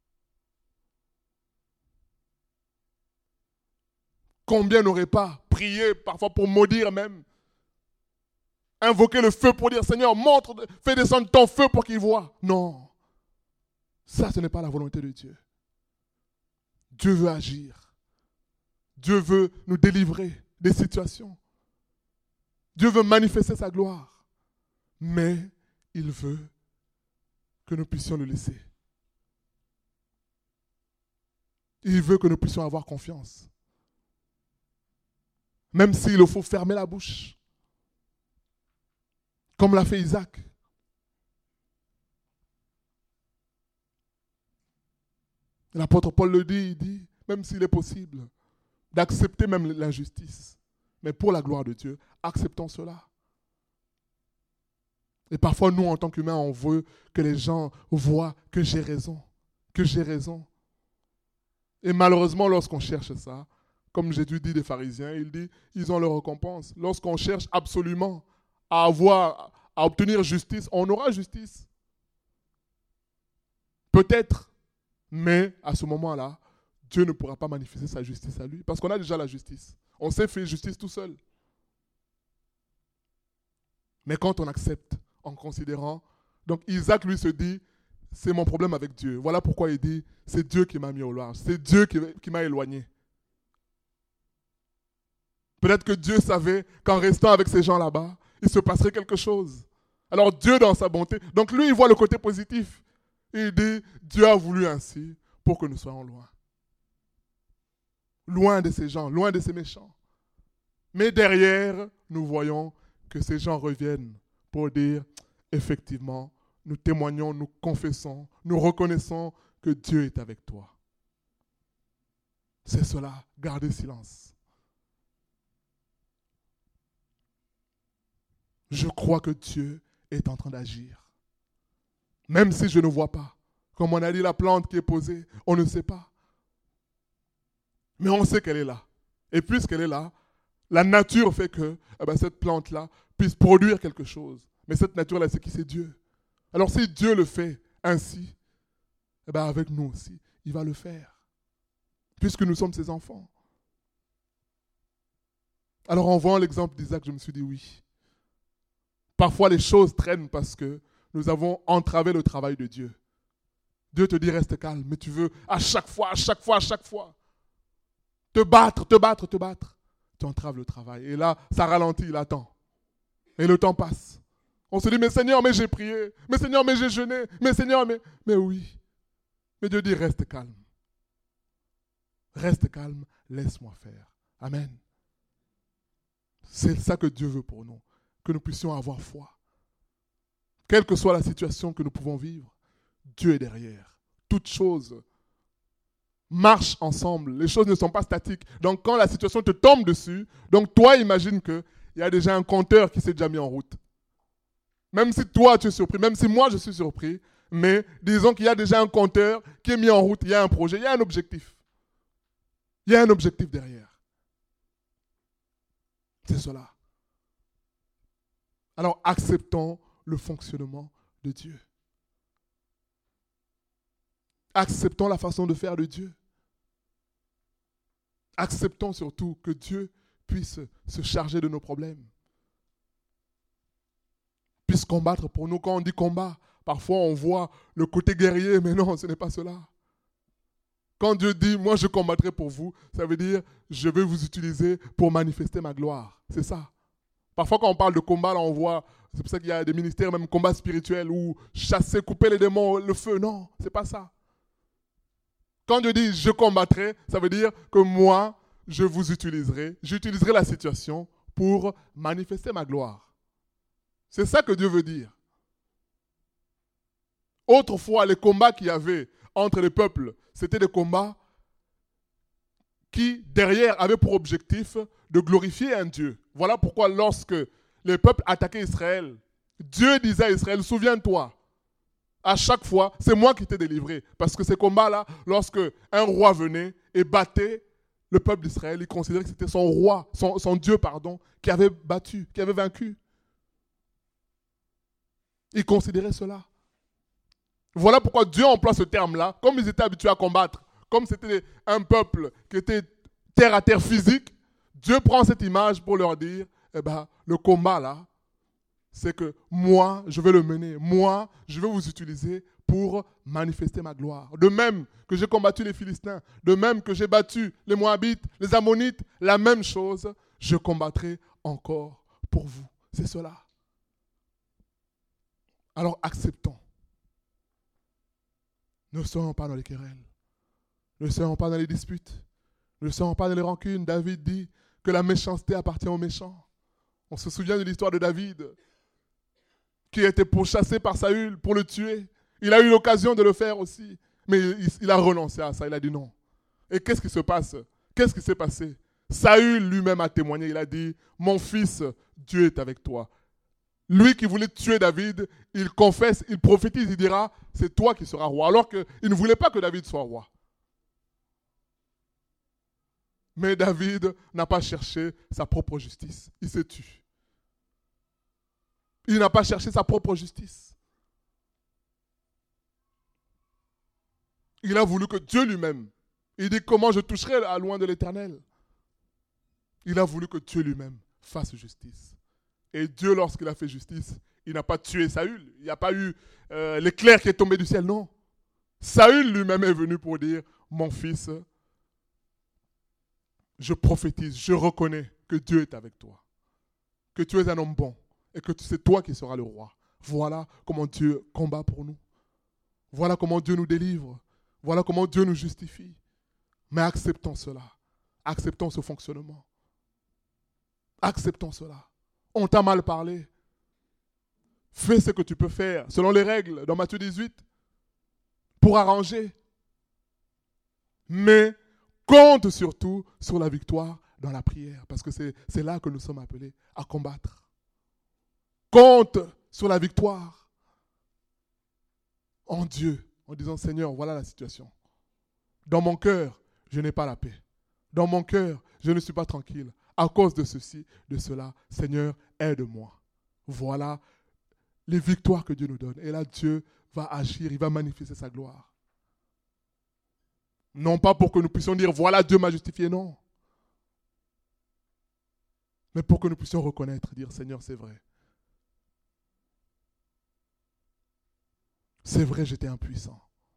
Combien n'auraient pas prié, parfois pour maudire même, invoquer le feu pour dire, Seigneur, montre, fais descendre ton feu pour qu'il voie. Non, ça ce n'est pas la volonté de Dieu. Dieu veut agir. Dieu veut nous délivrer des situations. Dieu veut manifester sa gloire. Mais il veut que nous puissions le laisser. Il veut que nous puissions avoir confiance. Même s'il faut fermer la bouche. Comme l'a fait Isaac. L'apôtre Paul le dit, il dit, même s'il est possible d'accepter même l'injustice, mais pour la gloire de Dieu, acceptons cela. Et parfois, nous, en tant qu'humains, on veut que les gens voient que j'ai raison, que j'ai raison. Et malheureusement, lorsqu'on cherche ça, comme j'ai dû dire des pharisiens, il dit, ils ont leur récompense. Lorsqu'on cherche absolument à avoir, à obtenir justice, on aura justice. Peut-être, mais à ce moment-là, Dieu ne pourra pas manifester sa justice à lui, parce qu'on a déjà la justice. On s'est fait justice tout seul. Mais quand on accepte, en considérant, donc Isaac lui se dit, c'est mon problème avec Dieu. Voilà pourquoi il dit, c'est Dieu qui m'a mis au large, c'est Dieu qui, qui m'a éloigné. Peut-être que Dieu savait qu'en restant avec ces gens là-bas, il se passerait quelque chose. Alors Dieu dans sa bonté, donc lui il voit le côté positif. Il dit, Dieu a voulu ainsi pour que nous soyons loin. Loin de ces gens, loin de ces méchants. Mais derrière, nous voyons que ces gens reviennent pour dire, effectivement, nous témoignons, nous confessons, nous reconnaissons que Dieu est avec toi. C'est cela, gardez silence. Je crois que Dieu est en train d'agir. Même si je ne vois pas. Comme on a dit, la plante qui est posée, on ne sait pas. Mais on sait qu'elle est là. Et puisqu'elle est là, la nature fait que eh ben, cette plante-là puisse produire quelque chose. Mais cette nature-là, c'est qui? C'est Dieu. Alors si Dieu le fait ainsi, eh ben, avec nous aussi, il va le faire. Puisque nous sommes ses enfants. Alors en voyant l'exemple d'Isaac, je me suis dit oui. Parfois les choses traînent parce que nous avons entravé le travail de Dieu. Dieu te dit reste calme, mais tu veux à chaque fois, à chaque fois, à chaque fois, te battre, te battre, te battre. Tu entraves le travail. Et là, ça ralentit, il attend. Et le temps passe. On se dit, mais Seigneur, mais j'ai prié. Mais Seigneur, mais j'ai jeûné. Mais Seigneur, mais... Mais oui. Mais Dieu dit, reste calme. Reste calme, laisse-moi faire. Amen. C'est ça que Dieu veut pour nous. Que nous puissions avoir foi. Quelle que soit la situation que nous pouvons vivre, Dieu est derrière. Toutes choses marchent ensemble. Les choses ne sont pas statiques. Donc quand la situation te tombe dessus, donc toi imagine que il y a déjà un compteur qui s'est déjà mis en route. Même si toi tu es surpris, même si moi je suis surpris, mais disons qu'il y a déjà un compteur qui est mis en route, il y a un projet, il y a un objectif. Il y a un objectif derrière. C'est cela. Alors acceptons le fonctionnement de Dieu. Acceptons la façon de faire de Dieu. Acceptons surtout que Dieu puisse se charger de nos problèmes. Puisse combattre pour nous. Quand on dit combat, parfois on voit le côté guerrier, mais non, ce n'est pas cela. Quand Dieu dit, moi je combattrai pour vous, ça veut dire, je vais vous utiliser pour manifester ma gloire. C'est ça. Parfois quand on parle de combat, là on voit, c'est pour ça qu'il y a des ministères, même combat spirituel, où chasser, couper les démons, le feu. Non, c'est pas ça. Quand Dieu dit, je combattrai, ça veut dire que moi, je vous utiliserai, j'utiliserai la situation pour manifester ma gloire. C'est ça que Dieu veut dire. Autrefois, les combats qu'il y avait entre les peuples, c'était des combats qui, derrière, avaient pour objectif de glorifier un Dieu. Voilà pourquoi lorsque les peuples attaquaient Israël, Dieu disait à Israël, souviens-toi, à chaque fois, c'est moi qui t'ai délivré. Parce que ces combats-là, lorsque un roi venait et battait le peuple d'Israël, il considérait que c'était son roi, son, son Dieu, pardon, qui avait battu, qui avait vaincu. Il considérait cela. Voilà pourquoi Dieu emploie ce terme-là, comme ils étaient habitués à combattre, comme c'était un peuple qui était terre à terre physique, Dieu prend cette image pour leur dire, eh ben, le combat là, c'est que moi, je vais le mener. Moi, je vais vous utiliser pour manifester ma gloire. De même que j'ai combattu les Philistins, de même que j'ai battu les Moabites, les Ammonites, la même chose, je combattrai encore pour vous. C'est cela. Alors acceptons. Ne soyons pas dans les querelles. Ne soyons pas dans les disputes. Ne soyons pas dans les rancunes. David dit que la méchanceté appartient aux méchants. On se souvient de l'histoire de David, qui a été pourchassé par Saül pour le tuer. Il a eu l'occasion de le faire aussi. Mais il, il a renoncé à ça. Il a dit non. Et qu'est-ce qui se passe? Qu'est-ce qui s'est passé? Saül lui-même a témoigné. Il a dit, mon fils, Dieu est avec toi. Lui qui voulait tuer David, il confesse, il prophétise, il dira, c'est toi qui seras roi. Alors qu'il ne voulait pas que David soit roi. Mais David n'a pas cherché sa propre justice. Il s'est tué. Il n'a pas cherché sa propre justice. Il a voulu que Dieu lui-même, il dit comment je toucherai à loin de l'Éternel. Il a voulu que Dieu lui-même fasse justice. Et Dieu, lorsqu'il a fait justice, il n'a pas tué Saül. Il n'y a pas eu euh, l'éclair qui est tombé du ciel, non. Saül lui-même est venu pour dire, mon fils, je prophétise, je reconnais que Dieu est avec toi. Que tu es un homme bon et que c'est toi qui seras le roi. Voilà comment Dieu combat pour nous. Voilà comment Dieu nous délivre. Voilà comment Dieu nous justifie. Mais acceptons cela. Acceptons ce fonctionnement. Acceptons cela. On t'a mal parlé. Fais ce que tu peux faire, selon les règles dans Matthieu dix-huit, pour arranger. Mais compte surtout sur la victoire dans la prière, parce que c'est, c'est là que nous sommes appelés à combattre. Compte sur la victoire en Dieu, en disant, Seigneur, voilà la situation. Dans mon cœur, je n'ai pas la paix. Dans mon cœur, je ne suis pas tranquille. À cause de ceci, de cela, Seigneur, aide-moi. Voilà les victoires que Dieu nous donne. Et là, Dieu va agir, il va manifester sa gloire. Non pas pour que nous puissions dire, voilà, Dieu m'a justifié, non. Mais pour que nous puissions reconnaître, dire, Seigneur, c'est vrai. C'est vrai, j'étais impuissant.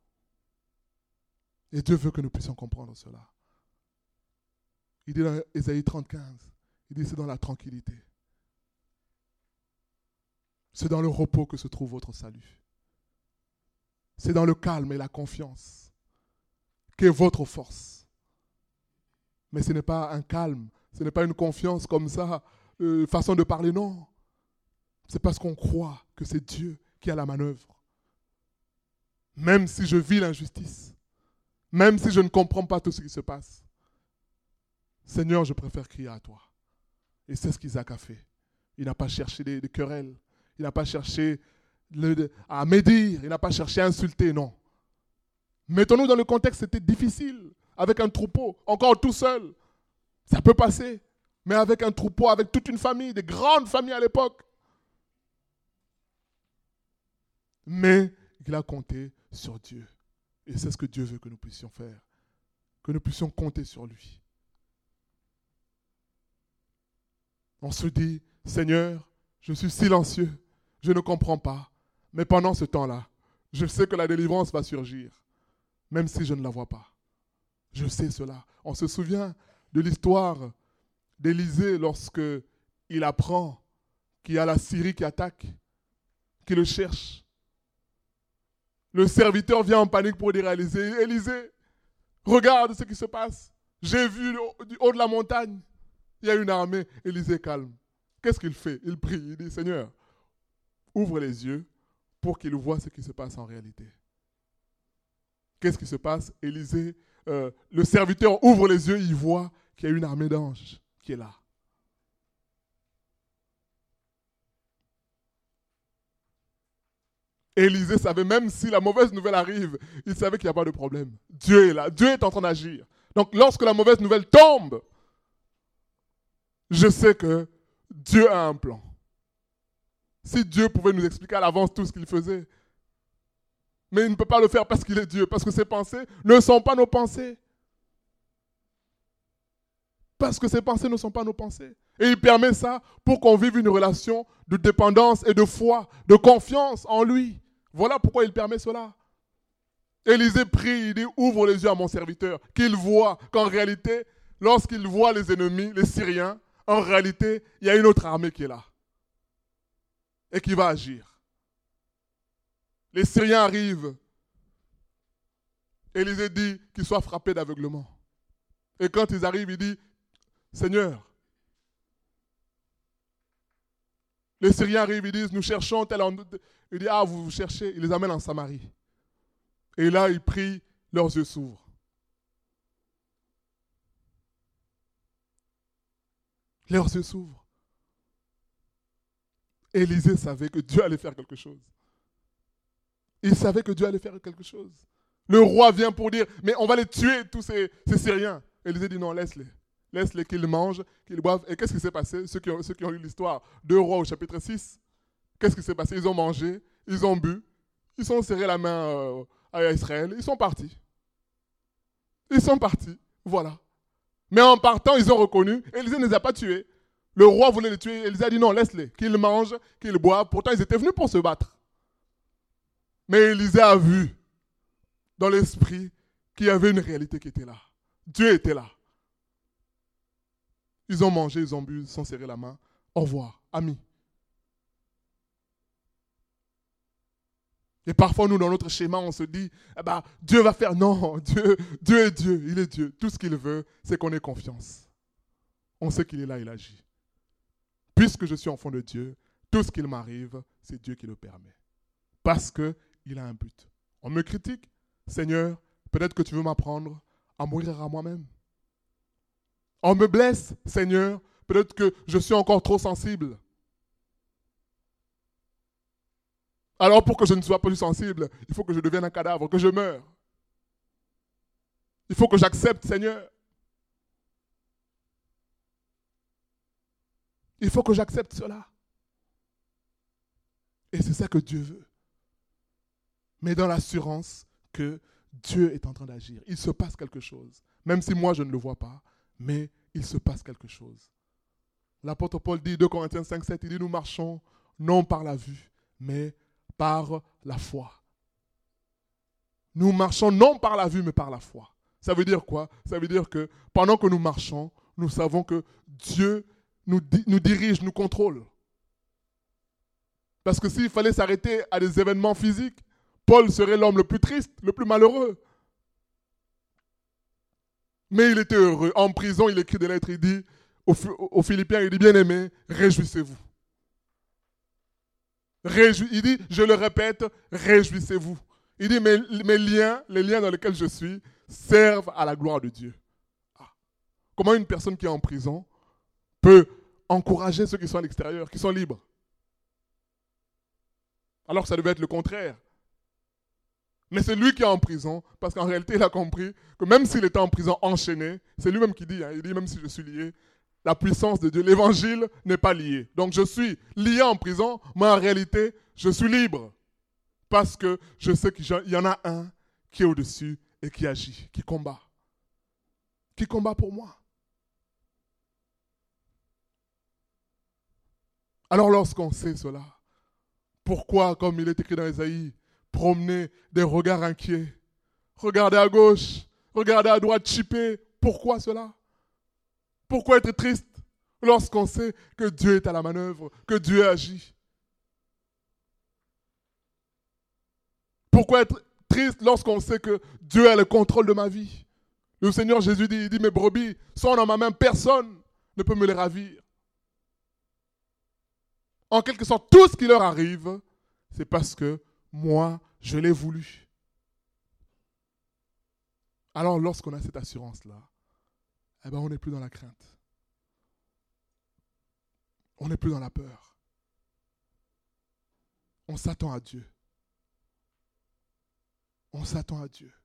Et Dieu veut que nous puissions comprendre cela. Il dit dans Ésaïe trente-quinze, il dit c'est dans la tranquillité. C'est dans le repos que se trouve votre salut. C'est dans le calme et la confiance qu'est votre force. Mais ce n'est pas un calme, ce n'est pas une confiance comme ça, euh, façon de parler, non. C'est parce qu'on croit que c'est Dieu qui a la manœuvre. Même si je vis l'injustice, même si je ne comprends pas tout ce qui se passe, Seigneur, je préfère crier à toi. Et c'est ce qu'Isaac a fait. Il n'a pas cherché des, des querelles. Il n'a pas cherché le, à médire. Il n'a pas cherché à insulter, non. Mettons-nous dans le contexte, c'était difficile. Avec un troupeau, encore tout seul. Ça peut passer. Mais avec un troupeau, avec toute une famille, des grandes familles à l'époque. Mais il a compté sur Dieu. Et c'est ce que Dieu veut que nous puissions faire. Que nous puissions compter sur lui. On se dit, Seigneur, je suis silencieux, je ne comprends pas. Mais pendant ce temps-là, je sais que la délivrance va surgir, même si je ne la vois pas. Je sais cela. On se souvient de l'histoire d'Élisée lorsque il apprend qu'il y a la Syrie qui attaque, qui le cherche. Le serviteur vient en panique pour dire à Élisée, Élisée, regarde ce qui se passe. J'ai vu du haut de la montagne, il y a une armée. Élisée calme. Qu'est-ce qu'il fait? Il prie, il dit, Seigneur, ouvre les yeux pour qu'il voit ce qui se passe en réalité. Qu'est-ce qui se passe? Élisée, euh, le serviteur ouvre les yeux, il voit qu'il y a une armée d'anges qui est là. Élisée savait, même si la mauvaise nouvelle arrive, il savait qu'il n'y a pas de problème. Dieu est là, Dieu est en train d'agir. Donc lorsque la mauvaise nouvelle tombe, je sais que Dieu a un plan. Si Dieu pouvait nous expliquer à l'avance tout ce qu'il faisait, mais il ne peut pas le faire parce qu'il est Dieu, parce que ses pensées ne sont pas nos pensées. Parce que ses pensées ne sont pas nos pensées. Et il permet ça pour qu'on vive une relation de dépendance et de foi, de confiance en lui. Voilà pourquoi il permet cela. Élisée prie, il dit, ouvre les yeux à mon serviteur, qu'il voit qu'en réalité, lorsqu'il voit les ennemis, les Syriens, en réalité, il y a une autre armée qui est là et qui va agir. Les Syriens arrivent. Élisée dit qu'ils soient frappés d'aveuglement. Et quand ils arrivent, il dit, Seigneur, les Syriens arrivent, ils disent, nous cherchons tel endroit. Il dit, ah, vous vous cherchez. Il les amène en Samarie. Et là, ils prient, leurs yeux s'ouvrent. Leurs yeux s'ouvrent. Élisée savait que Dieu allait faire quelque chose. Il savait que Dieu allait faire quelque chose. Le roi vient pour dire, mais on va les tuer, tous ces, ces Syriens. Élisée dit, non, laisse-les. Laisse-les qu'ils mangent, qu'ils boivent. Et qu'est-ce qui s'est passé? Ceux qui ont, ceux qui ont lu l'histoire, deux rois au chapitre six, qu'est-ce qui s'est passé? Ils ont mangé, ils ont bu, ils ont serré la main euh, à Israël, ils sont partis. Ils sont partis, voilà. Mais en partant, ils ont reconnu, Élisée ne les a pas tués. Le roi voulait les tuer, Élisée a dit non, laisse-les, qu'ils mangent, qu'ils boivent. Pourtant, ils étaient venus pour se battre. Mais Élisée a vu dans l'esprit qu'il y avait une réalité qui était là. Dieu était là. Ils ont mangé, ils ont bu, ils se sont serrés la main. Au revoir, amis. Et parfois, nous, dans notre schéma, on se dit, eh ben, Dieu va faire. Non, Dieu, Dieu est Dieu, il est Dieu. Tout ce qu'il veut, c'est qu'on ait confiance. On sait qu'il est là, il agit. Puisque je suis enfant de Dieu, tout ce qu'il m'arrive, c'est Dieu qui le permet. Parce qu'il a un but. On me critique, Seigneur, peut-être que tu veux m'apprendre à mourir à moi-même. On me blesse, Seigneur, peut-être que je suis encore trop sensible. Alors pour que je ne sois plus sensible, il faut que je devienne un cadavre, que je meure. Il faut que j'accepte, Seigneur. Il faut que j'accepte cela. Et c'est ça que Dieu veut. Mais dans l'assurance que Dieu est en train d'agir. Il se passe quelque chose. Même si moi je ne le vois pas, mais il se passe quelque chose. L'apôtre Paul dit, deux Corinthiens cinq, sept, il dit, nous marchons non par la vue, mais par la foi. Nous marchons non par la vue, mais par la foi. Ça veut dire quoi? Ça veut dire que pendant que nous marchons, nous savons que Dieu nous, di- nous dirige, nous contrôle. Parce que s'il fallait s'arrêter à des événements physiques, Paul serait l'homme le plus triste, le plus malheureux. Mais il était heureux. En prison, il écrit des lettres, il dit aux, aux Philippiens, il dit, bien-aimés, réjouissez-vous. Réjou- il dit, je le répète, réjouissez-vous. Il dit, mes, mes liens, les liens dans lesquels je suis, servent à la gloire de Dieu. Ah. Comment une personne qui est en prison peut encourager ceux qui sont à l'extérieur, qui sont libres. Alors que ça devait être le contraire. Mais c'est lui qui est en prison, parce qu'en réalité, il a compris que même s'il était en prison enchaîné, c'est lui-même qui dit, hein, il dit même si je suis lié, la puissance de Dieu, l'évangile n'est pas lié. Donc je suis lié en prison, mais en réalité, je suis libre. Parce que je sais qu'il y en a un qui est au-dessus et qui agit, qui combat. Qui combat pour moi. Alors lorsqu'on sait cela, pourquoi, comme il est écrit dans Ésaïe, promener des regards inquiets, regarder à gauche, regarder à droite, chipper, pourquoi cela? Pourquoi être triste lorsqu'on sait que Dieu est à la manœuvre, que Dieu agit? Pourquoi être triste lorsqu'on sait que Dieu a le contrôle de ma vie? Le Seigneur Jésus dit, il dit, mes brebis sont dans ma main, personne ne peut me les ravir. En quelque sorte, tout ce qui leur arrive, c'est parce que moi, je l'ai voulu. Alors, lorsqu'on a cette assurance-là, eh ben, on n'est plus dans la crainte. On n'est plus dans la peur. On s'attend à Dieu. On s'attend à Dieu.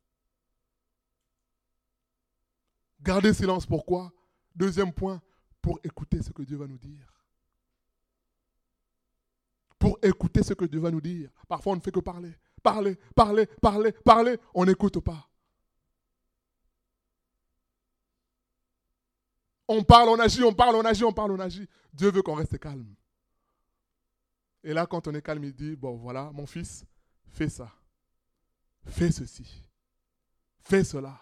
Gardez silence, pourquoi? Deuxième point, pour écouter ce que Dieu va nous dire. Pour écouter ce que Dieu va nous dire. Parfois, on ne fait que parler. Parler, parler, parler, parler. On n'écoute pas. On parle, on agit, on parle, on agit, on parle, on agit. Dieu veut qu'on reste calme. Et là, quand on est calme, il dit, bon voilà, mon fils, fais ça. Fais ceci. Fais cela.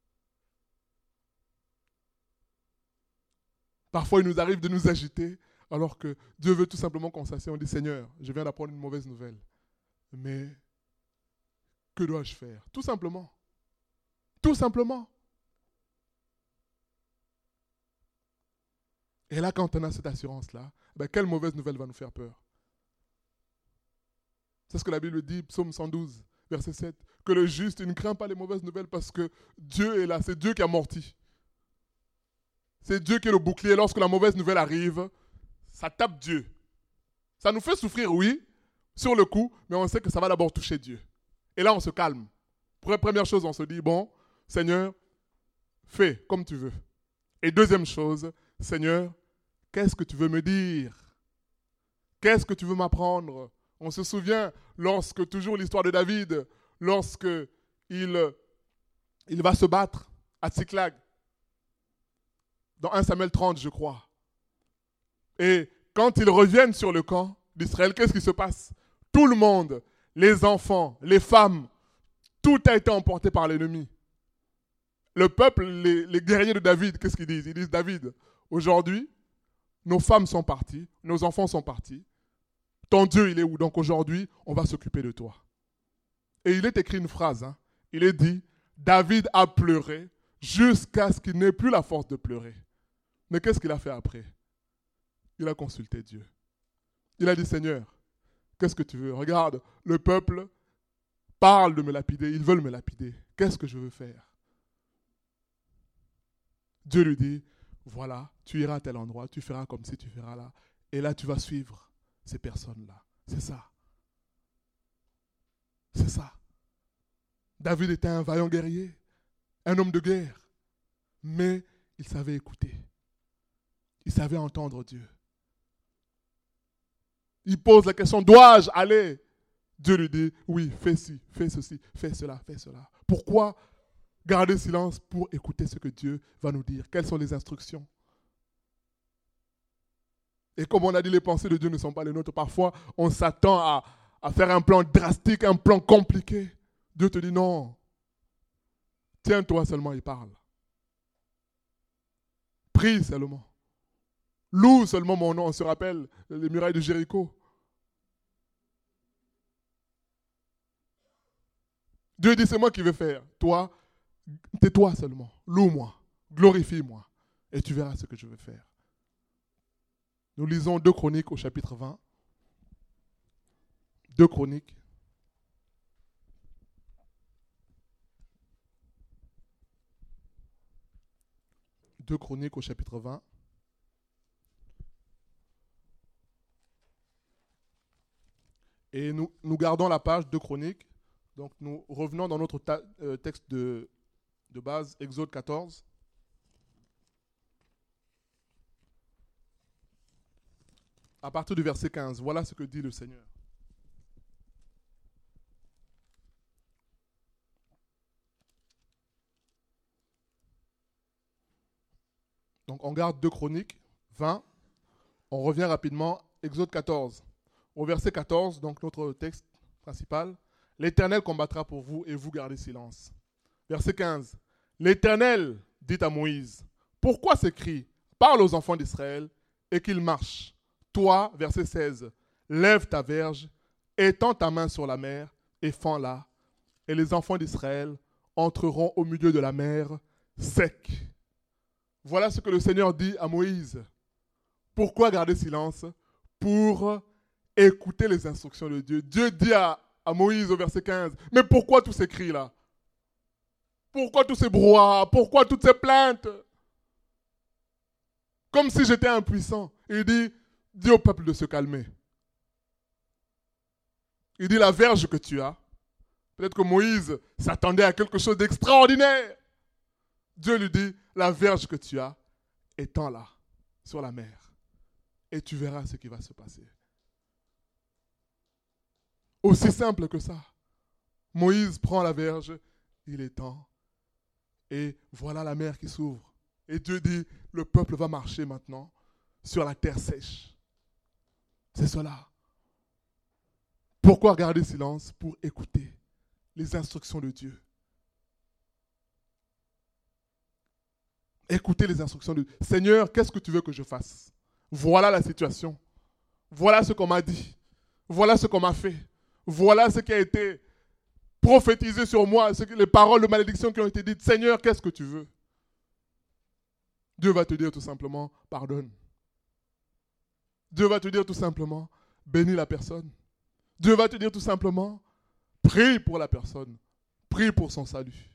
Parfois, il nous arrive de nous agiter, alors que Dieu veut tout simplement qu'on s'assied. On dit, Seigneur, je viens d'apprendre une mauvaise nouvelle. Mais que dois-je faire? Tout simplement. Tout simplement. Et là, quand on a cette assurance-là, ben, quelle mauvaise nouvelle va nous faire peur? C'est ce que la Bible dit, psaume cent douze, verset sept. Que le juste, il ne craint pas les mauvaises nouvelles parce que Dieu est là. C'est Dieu qui a amorti. C'est Dieu qui est le bouclier. Lorsque la mauvaise nouvelle arrive, ça tape Dieu. Ça nous fait souffrir, oui, sur le coup, mais on sait que ça va d'abord toucher Dieu. Et là, on se calme. Première chose, on se dit, bon, Seigneur, fais comme tu veux. Et deuxième chose, Seigneur, qu'est-ce que tu veux me dire? Qu'est-ce que tu veux m'apprendre? On se souvient, lorsque, toujours l'histoire de David, lorsque il, il va se battre à Tsiklag, dans un Samuel trente, je crois. Et quand ils reviennent sur le camp d'Israël, qu'est-ce qui se passe? Tout le monde, les enfants, les femmes, tout a été emporté par l'ennemi. Le peuple, les, les guerriers de David, qu'est-ce qu'ils disent? Ils disent, David, aujourd'hui, nos femmes sont parties, nos enfants sont partis. Ton Dieu, il est où? Donc aujourd'hui, on va s'occuper de toi. Et il est écrit une phrase, hein. Il est dit, David a pleuré jusqu'à ce qu'il n'ait plus la force de pleurer. Mais qu'est-ce qu'il a fait après? Il a consulté Dieu. Il a dit, Seigneur, qu'est-ce que tu veux? Regarde, le peuple parle de me lapider, ils veulent me lapider. Qu'est-ce que je veux faire? Dieu lui dit, voilà, tu iras à tel endroit, tu feras comme si tu feras là. Et là, tu vas suivre ces personnes-là. C'est ça. C'est ça. David était un vaillant guerrier, un homme de guerre. Mais il savait écouter. Il savait entendre Dieu. Il pose la question, dois-je aller? Dieu lui dit, oui, fais ci, fais ceci, fais cela, fais cela. Pourquoi garder silence? Pour écouter ce que Dieu va nous dire. Quelles sont les instructions? Et comme on a dit, les pensées de Dieu ne sont pas les nôtres. Parfois, on s'attend à, à faire un plan drastique, un plan compliqué. Dieu te dit non. Tiens-toi seulement et parle. Prie seulement. Loue seulement mon nom. On se rappelle les murailles de Jéricho. Dieu dit, c'est moi qui vais faire. Toi, tais-toi seulement. Loue-moi. Glorifie-moi. Et tu verras ce que je vais faire. Nous lisons deux Chroniques au chapitre vingt. deux Chroniques. deux Chroniques au chapitre vingt. Et nous, nous gardons la page de Chroniques. Donc nous revenons dans notre ta- euh, texte de, de base, Exode quatorze. À partir du verset quinze, voilà ce que dit le Seigneur. Donc on garde deux Chroniques, vingt. On revient rapidement, Exode quatorze. Au verset quatorze, donc notre texte principal. L'Éternel combattra pour vous et vous gardez silence. Verset quinze. L'Éternel dit à Moïse, pourquoi ces cris? Parle aux enfants d'Israël et qu'ils marchent. Toi, verset seize, lève ta verge, étends ta main sur la mer et fends-la. Et les enfants d'Israël entreront au milieu de la mer sec. Voilà ce que le Seigneur dit à Moïse. Pourquoi garder silence? Pour écouter les instructions de Dieu. Dieu dit à, à Moïse au verset quinze, mais pourquoi tous ces cris-là? Pourquoi tous ces brouhahas? Pourquoi toutes ces plaintes? Comme si j'étais impuissant. Il dit, dis au peuple de se calmer. Il dit, la verge que tu as, peut-être que Moïse s'attendait à quelque chose d'extraordinaire. Dieu lui dit, la verge que tu as, étends-la sur la mer. Et tu verras ce qui va se passer. Aussi simple que ça. Moïse prend la verge, il étend. Et voilà la mer qui s'ouvre. Et Dieu dit, le peuple va marcher maintenant sur la terre sèche. C'est cela. Pourquoi garder silence? Pour écouter les instructions de Dieu. Écoutez les instructions de Dieu. Seigneur, qu'est-ce que tu veux que je fasse? Voilà la situation. Voilà ce qu'on m'a dit. Voilà ce qu'on m'a fait. Voilà ce qui a été prophétisé sur moi, ce que, les paroles de malédiction qui ont été dites. Seigneur, qu'est-ce que tu veux? Dieu va te dire tout simplement, pardonne. Dieu va te dire tout simplement, bénis la personne. Dieu va te dire tout simplement, prie pour la personne. Prie pour son salut.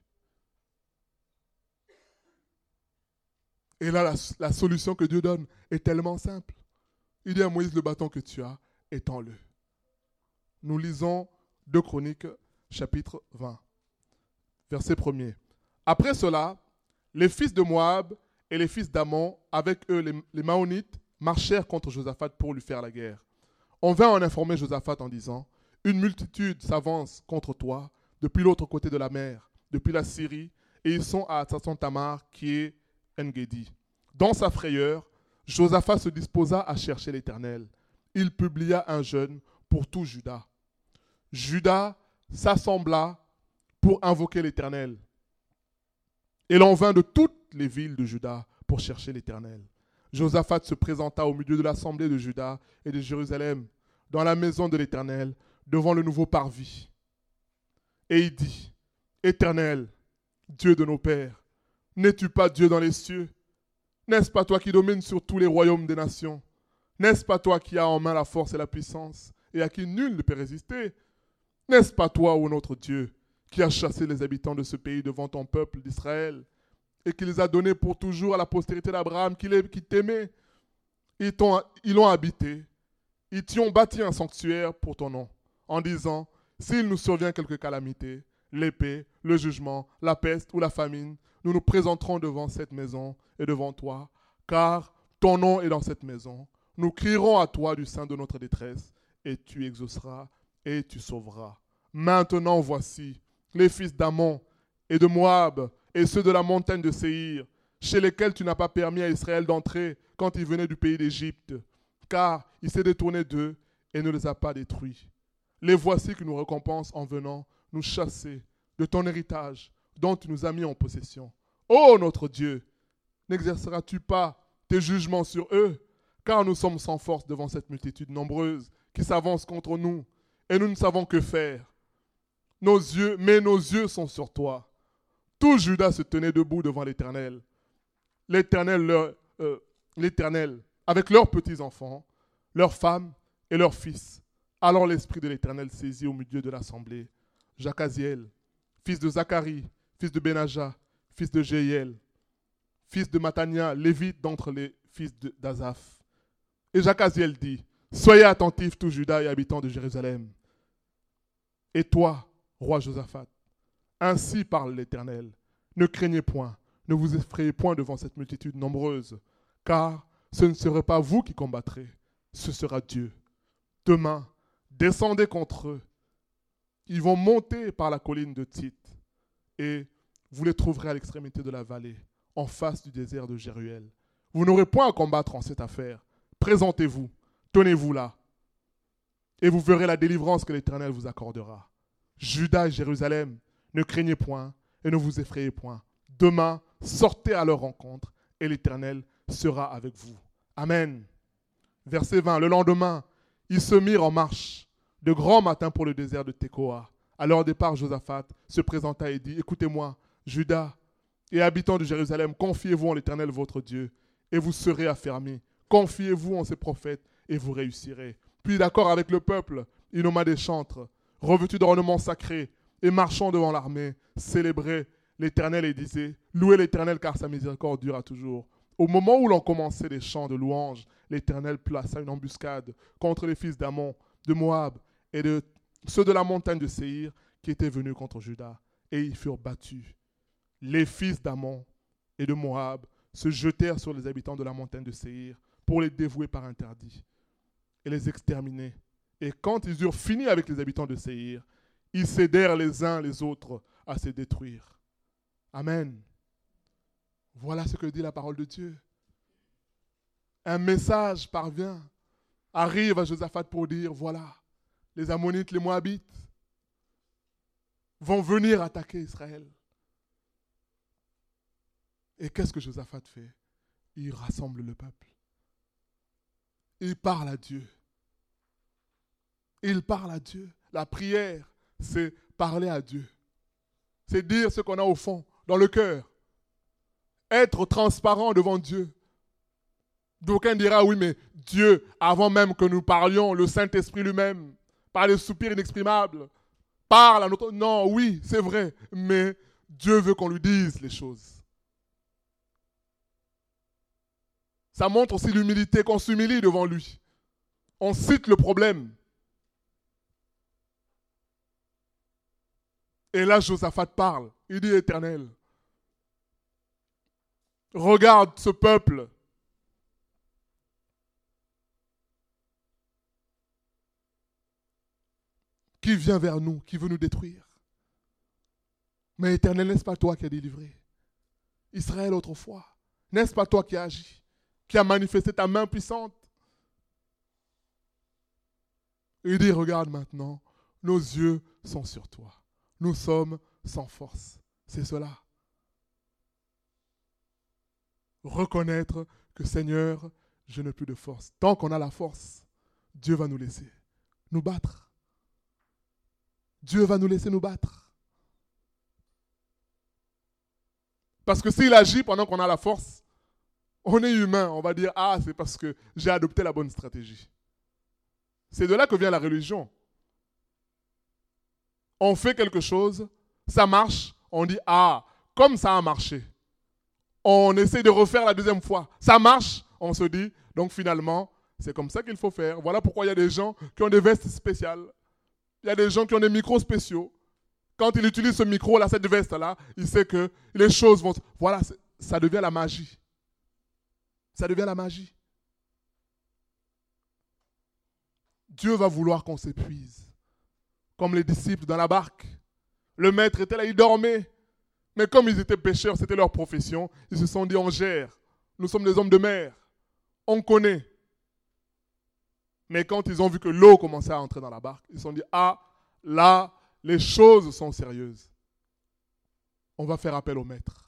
Et là, la, la solution que Dieu donne est tellement simple. Il dit à Moïse, le bâton que tu as, étends-le. Nous lisons deux Chroniques, chapitre vingt, verset premier. Après cela, les fils de Moab et les fils d'Ammon, avec eux les, les Maonites, marchèrent contre Josaphat pour lui faire la guerre. On vint en informer Josaphat en disant, une multitude s'avance contre toi depuis l'autre côté de la mer, depuis la Syrie, et ils sont à Hatsasson-Tamar, qui est En-Gedi. Dans sa frayeur, Josaphat se disposa à chercher l'Éternel. Il publia un jeûne pour tout Juda. Juda s'assembla pour invoquer l'Éternel. Et l'on vint de toutes les villes de Juda pour chercher l'Éternel. Josaphat se présenta au milieu de l'assemblée de Juda et de Jérusalem, dans la maison de l'Éternel, devant le nouveau parvis. Et il dit, Éternel, Dieu de nos pères, n'es-tu pas Dieu dans les cieux? N'est-ce pas toi qui domines sur tous les royaumes des nations? N'est-ce pas toi qui as en main la force et la puissance, et à qui nul ne peut résister? N'est-ce pas toi, ô notre Dieu, qui as chassé les habitants de ce pays devant ton peuple d'Israël, et qui les a donnés pour toujours à la postérité d'Abraham, qui, qui t'aimait? Ils, ils l'ont habité, ils t'y ont bâti un sanctuaire pour ton nom, en disant, s'il nous survient quelque calamité, l'épée, le jugement, la peste ou la famine, nous nous présenterons devant cette maison et devant toi, car ton nom est dans cette maison. Nous crierons à toi du sein de notre détresse, et tu exauceras et tu sauveras. Maintenant, voici les fils d'Ammon et de Moab et ceux de la montagne de Séhir, chez lesquels tu n'as pas permis à Israël d'entrer quand il venait du pays d'Égypte, car il s'est détourné d'eux et ne les a pas détruits. Les voici qui nous récompensent en venant nous chasser de ton héritage dont tu nous as mis en possession. Ô notre Dieu, n'exerceras-tu pas tes jugements sur eux? Car nous sommes sans force devant cette multitude nombreuse qui s'avance contre nous, et nous ne savons que faire. Nos yeux, mais nos yeux sont sur toi. Tout Juda se tenait debout devant l'Éternel. L'Éternel, leur, euh, l'Éternel, avec leurs petits-enfants, leurs femmes et leurs fils. Alors l'Esprit de l'Éternel saisit au milieu de l'assemblée Jacaziel, fils de Zacharie, fils de Benaja, fils de Jéhiel, fils de Matania, lévite d'entre les fils d'Azaph. Et Jacaziel dit, soyez attentifs, tous Juda et habitants de Jérusalem. Et toi, roi Josaphat, ainsi parle l'Éternel, ne craignez point, ne vous effrayez point devant cette multitude nombreuse, car ce ne serait pas vous qui combattrez, ce sera Dieu. Demain, descendez contre eux. Ils vont monter par la colline de Tite, et vous les trouverez à l'extrémité de la vallée, en face du désert de Jéruel. Vous n'aurez point à combattre en cette affaire. Présentez-vous, tenez-vous là, et vous verrez la délivrance que l'Éternel vous accordera. Juda et Jérusalem, ne craignez point et ne vous effrayez point. Demain, sortez à leur rencontre, et l'Éternel sera avec vous. Amen. Verset vingt. Le lendemain, ils se mirent en marche de grand matin pour le désert de Tekoa. À leur départ, Josaphat se présenta et dit, écoutez-moi, Juda et habitants de Jérusalem, confiez-vous en l'Éternel votre Dieu, et vous serez affermis. Confiez-vous en ses prophètes, et vous réussirez. Puis, d'accord avec le peuple, il nomma des chantres, revêtus d'ornements sacrés, et marchant devant l'armée, célébraient l'Éternel et disaient, louez l'Éternel car sa miséricorde dura toujours. Au moment où l'on commençait les chants de louange, l'Éternel plaça une embuscade contre les fils d'Ammon, de Moab et de ceux de la montagne de Séhir qui étaient venus contre Juda, et ils furent battus. Les fils d'Ammon et de Moab se jetèrent sur les habitants de la montagne de Séhir pour les dévouer par interdit et les exterminer. Et quand ils eurent fini avec les habitants de Séhir, ils cédèrent les uns les autres à se détruire. Amen. Voilà ce que dit la parole de Dieu. Un message parvient, arrive à Josaphat pour dire, voilà, les Ammonites, les Moabites vont venir attaquer Israël. Et qu'est-ce que Josaphat fait? Il rassemble le peuple. Il parle à Dieu. Il parle à Dieu. La prière, c'est parler à Dieu. C'est dire ce qu'on a au fond, dans le cœur. Être transparent devant Dieu. D'aucuns dira, oui, mais Dieu, avant même que nous parlions, le Saint-Esprit lui-même, par les soupirs inexprimables, parle à notre... Non, oui, c'est vrai, mais Dieu veut qu'on lui dise les choses. Ça montre aussi l'humilité, qu'on s'humilie devant lui. On cite le problème. Et là, Josaphat parle. Il dit, Éternel, regarde ce peuple. Qui vient vers nous, qui veut nous détruire. Mais Éternel, n'est-ce pas toi qui as délivré Israël autrefois? N'est-ce pas toi qui as agi, qui a manifesté ta main puissante? Il dit, regarde maintenant, nos yeux sont sur toi. Nous sommes sans force. C'est cela. Reconnaître que Seigneur, je n'ai plus de force. Tant qu'on a la force, Dieu va nous laisser nous battre. Dieu va nous laisser nous battre. Parce que s'il agit pendant qu'on a la force, on est humain, on va dire, ah, c'est parce que j'ai adopté la bonne stratégie. C'est de là que vient la religion. On fait quelque chose, ça marche, on dit, ah, comme ça a marché. On essaie de refaire la deuxième fois. Ça marche, on se dit, donc finalement, c'est comme ça qu'il faut faire. Voilà pourquoi il y a des gens qui ont des vestes spéciales. Il y a des gens qui ont des micros spéciaux. Quand il utilise ce micro-là, cette veste-là, il sait que les choses vont... Voilà, ça devient la magie. Ça devient la magie. Dieu va vouloir qu'on s'épuise. Comme les disciples dans la barque. Le maître était là, il dormait. Mais comme ils étaient pêcheurs, c'était leur profession, ils se sont dit, on gère. Nous sommes des hommes de mer. On connaît. Mais quand ils ont vu que l'eau commençait à entrer dans la barque, ils se sont dit, ah, là, les choses sont sérieuses. On va faire appel au maître.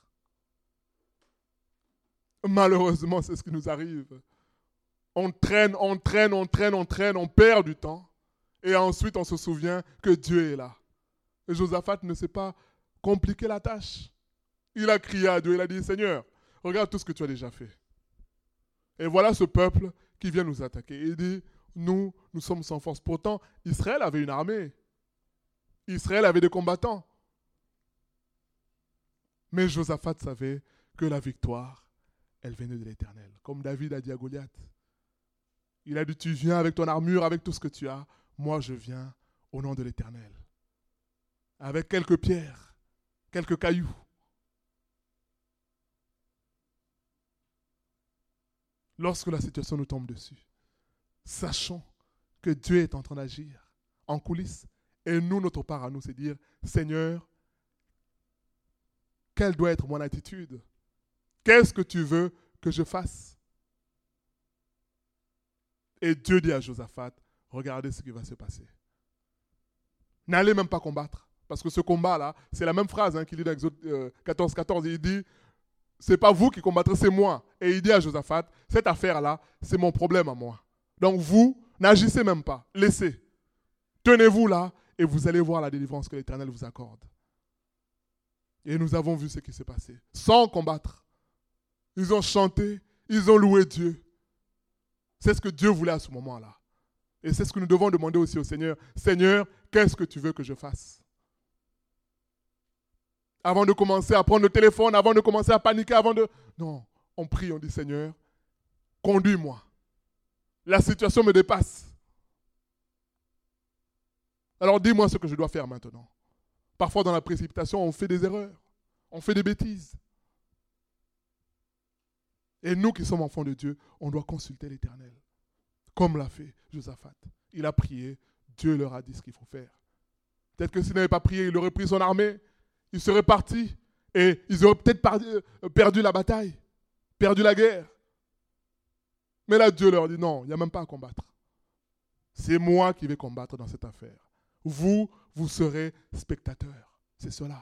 Malheureusement, c'est ce qui nous arrive. On traîne, on traîne, on traîne, on traîne, on perd du temps. Et ensuite, on se souvient que Dieu est là. Et Josaphat ne s'est pas compliqué la tâche. Il a crié à Dieu, il a dit, Seigneur, regarde tout ce que tu as déjà fait. Et voilà ce peuple qui vient nous attaquer. Il dit, nous, nous sommes sans force. Pourtant, Israël avait une armée. Israël avait des combattants. Mais Josaphat savait que la victoire, elle venait de l'Éternel. Comme David a dit à Goliath. Il a dit, tu viens avec ton armure, avec tout ce que tu as. Moi, je viens au nom de l'Éternel. avec quelques pierres, quelques cailloux. Lorsque la situation nous tombe dessus, sachons que Dieu est en train d'agir en coulisses. Et nous, notre part à nous, c'est dire, Seigneur, quelle doit être mon attitude? Qu'est-ce que tu veux que je fasse? Et Dieu dit à Josaphat, regardez ce qui va se passer. N'allez même pas combattre. Parce que ce combat-là, c'est la même phrase hein, qu'il dit dans Exode euh, quatorze, quatorze. Il dit, c'est pas vous qui combattrez, c'est moi. Et il dit à Josaphat, cette affaire-là, c'est mon problème à moi. Donc vous, n'agissez même pas. Laissez. Tenez-vous là et vous allez voir la délivrance que l'Éternel vous accorde. Et nous avons vu ce qui s'est passé. Sans combattre. Ils ont chanté, ils ont loué Dieu. C'est ce que Dieu voulait à ce moment-là. Et c'est ce que nous devons demander aussi au Seigneur. Seigneur, qu'est-ce que tu veux que je fasse? Avant de commencer à prendre le téléphone, avant de commencer à paniquer, avant de... Non, on prie, on dit Seigneur, conduis-moi. La situation me dépasse. Alors dis-moi ce que je dois faire maintenant. Parfois dans la précipitation, on fait des erreurs. On fait des bêtises. Et nous qui sommes enfants de Dieu, on doit consulter l'Éternel. Comme l'a fait Josaphat. Il a prié, Dieu leur a dit ce qu'il faut faire. Peut-être que s'il n'avait pas prié, il aurait pris son armée, il serait parti et ils auraient peut-être perdu la bataille, perdu la guerre. Mais là, Dieu leur dit non, il n'y a même pas à combattre. C'est moi qui vais combattre dans cette affaire. Vous, vous serez spectateurs. C'est cela.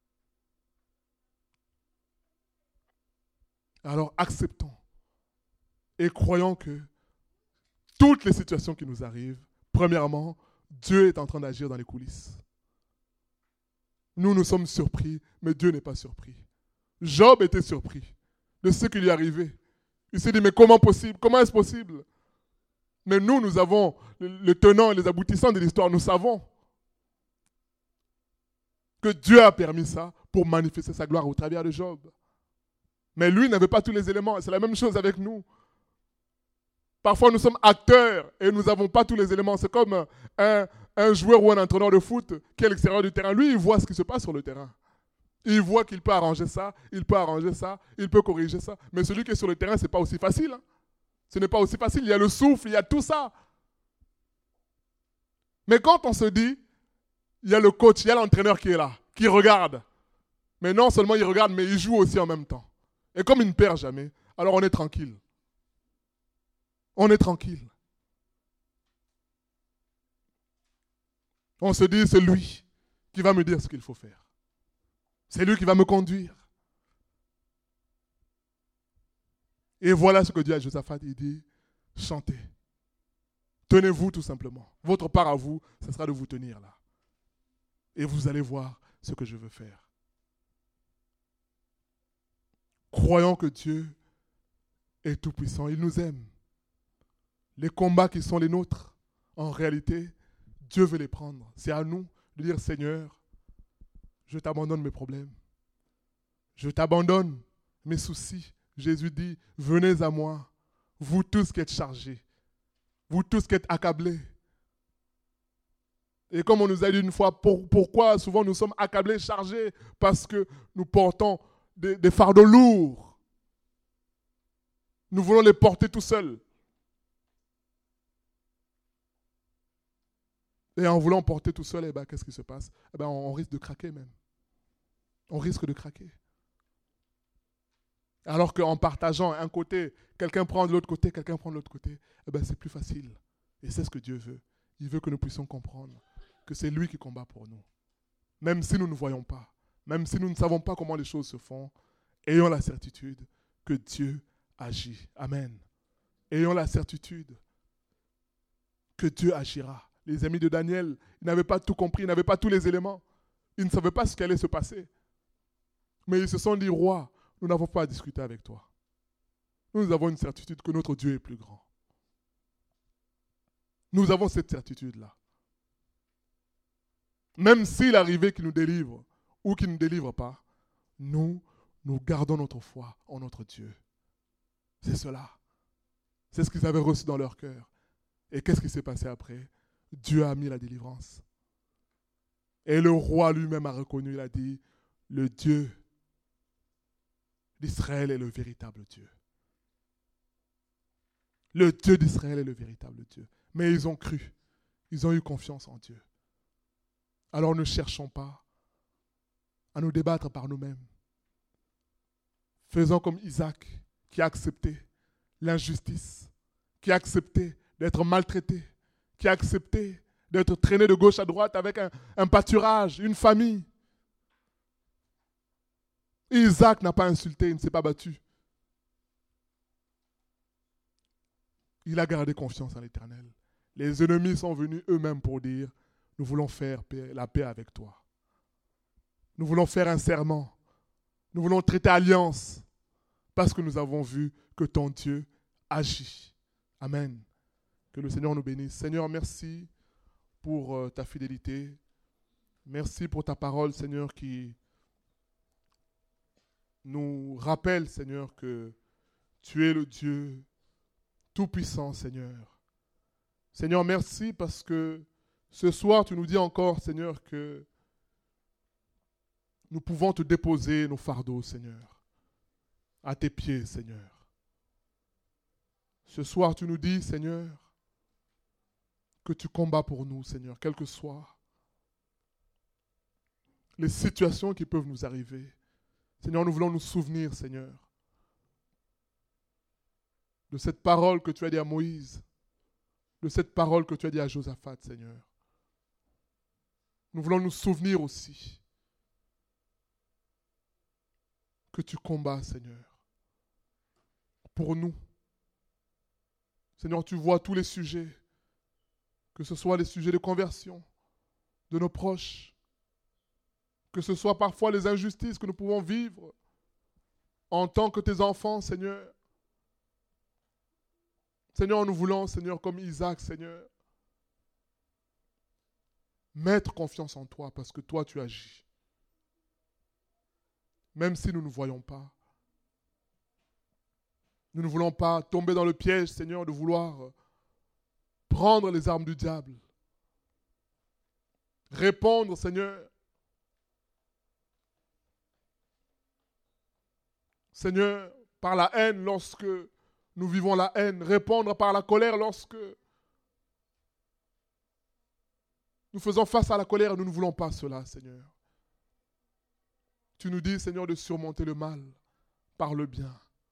Alors acceptons et croyons que toutes les situations qui nous arrivent, premièrement, Dieu est en train d'agir dans les coulisses. Nous, nous sommes surpris, mais Dieu n'est pas surpris. Job était surpris de ce qui lui arrivait. Il s'est dit, mais comment possible? Comment est-ce possible? Mais nous, nous avons le tenant et les aboutissants de l'histoire. Nous savons que Dieu a permis ça pour manifester sa gloire au travers de Job. Mais lui n'avait pas tous les éléments. C'est la même chose avec nous. Parfois, nous sommes acteurs et nous n'avons pas tous les éléments. C'est comme un, un joueur ou un entraîneur de foot qui est à l'extérieur du terrain. Lui, il voit ce qui se passe sur le terrain. Il voit qu'il peut arranger ça, il peut arranger ça, il peut corriger ça. Mais celui qui est sur le terrain, ce n'est pas aussi facile. Hein. Ce n'est pas aussi facile. Il y a le souffle, il y a tout ça. Mais quand on se dit, il y a le coach, il y a l'entraîneur qui est là, qui regarde. Mais non seulement il regarde, mais il joue aussi en même temps. Et comme il ne perd jamais, alors on est tranquille. On est tranquille. On se dit, c'est lui qui va me dire ce qu'il faut faire. C'est lui qui va me conduire. Et voilà ce que Dieu a à Josaphat. Il dit, chantez. Tenez-vous tout simplement. Votre part à vous, ce sera de vous tenir là. Et vous allez voir ce que je veux faire. Croyons que Dieu est tout-puissant. Il nous aime. Les combats qui sont les nôtres, en réalité, Dieu veut les prendre. C'est à nous de dire, Seigneur, je t'abandonne mes problèmes. Je t'abandonne mes soucis. Jésus dit, venez à moi, vous tous qui êtes chargés, vous tous qui êtes accablés. Et comme on nous a dit une fois, pour, pourquoi souvent nous sommes accablés, chargés? Parce que nous portons des, des fardeaux lourds. Nous voulons les porter tout seuls. Et en voulant porter tout seul, eh ben, qu'est-ce qui se passe? Eh ben, on, on risque de craquer même. On risque de craquer. Alors qu'en partageant un côté, quelqu'un prend de l'autre côté, quelqu'un prend de l'autre côté, eh ben, c'est plus facile. Et c'est ce que Dieu veut. Il veut que nous puissions comprendre que c'est lui qui combat pour nous. Même si nous ne voyons pas, même si nous ne savons pas comment les choses se font, ayons la certitude que Dieu agit. Amen. Ayons la certitude que Dieu agira. Les amis de Daniel, ils n'avaient pas tout compris, ils n'avaient pas tous les éléments. Ils ne savaient pas ce qui allait se passer. Mais ils se sont dit, roi, nous n'avons pas à discuter avec toi. Nous avons une certitude que notre Dieu est plus grand. Nous avons cette certitude-là. Même s'il arrivait qu'il nous délivre ou qu'il ne nous délivre pas, nous, nous gardons notre foi en notre Dieu. C'est cela. C'est ce qu'ils avaient reçu dans leur cœur. Et qu'est-ce qui s'est passé après? Dieu a mis la délivrance. Et le roi lui-même a reconnu, il a dit, le Dieu d'Israël est le véritable Dieu. Le Dieu d'Israël est le véritable Dieu. Mais ils ont cru, ils ont eu confiance en Dieu. Alors ne cherchons pas à nous débattre par nous-mêmes. Faisons comme Isaac qui a accepté l'injustice, qui a accepté d'être maltraité, qui a accepté d'être traîné de gauche à droite avec un, un pâturage, une famille. Isaac n'a pas insulté, il ne s'est pas battu. Il a gardé confiance en l'Éternel. Les ennemis sont venus eux-mêmes pour dire, nous voulons faire paix, la paix avec toi. Nous voulons faire un serment. Nous voulons traiter alliance parce que nous avons vu que ton Dieu agit. Amen. Que le Seigneur nous bénisse. Seigneur, merci pour euh, ta fidélité. Merci pour ta parole, Seigneur, qui nous rappelle, Seigneur, que tu es le Dieu tout-puissant, Seigneur. Seigneur, merci parce que ce soir, tu nous dis encore, Seigneur, que nous pouvons te déposer nos fardeaux, Seigneur, à tes pieds, Seigneur. Ce soir, tu nous dis, Seigneur, que tu combats pour nous, Seigneur, quelles que soient les situations qui peuvent nous arriver. Seigneur, nous voulons nous souvenir, Seigneur, de cette parole que tu as dit à Moïse, de cette parole que tu as dit à Josaphat, Seigneur. Nous voulons nous souvenir aussi que tu combats, Seigneur, pour nous. Seigneur, tu vois tous les sujets, que ce soit les sujets de conversion de nos proches, que ce soit parfois les injustices que nous pouvons vivre en tant que tes enfants, Seigneur. Seigneur, nous voulons, Seigneur, comme Isaac, Seigneur, mettre confiance en toi parce que toi, tu agis. Même si nous ne voyons pas. Nous ne voulons pas tomber dans le piège, Seigneur, de vouloir prendre les armes du diable. Répondre, Seigneur. Seigneur, par la haine lorsque nous vivons la haine. Répondre par la colère lorsque nous faisons face à la colère. Nous ne voulons pas cela, Seigneur. Tu nous dis, Seigneur, de surmonter le mal par le bien.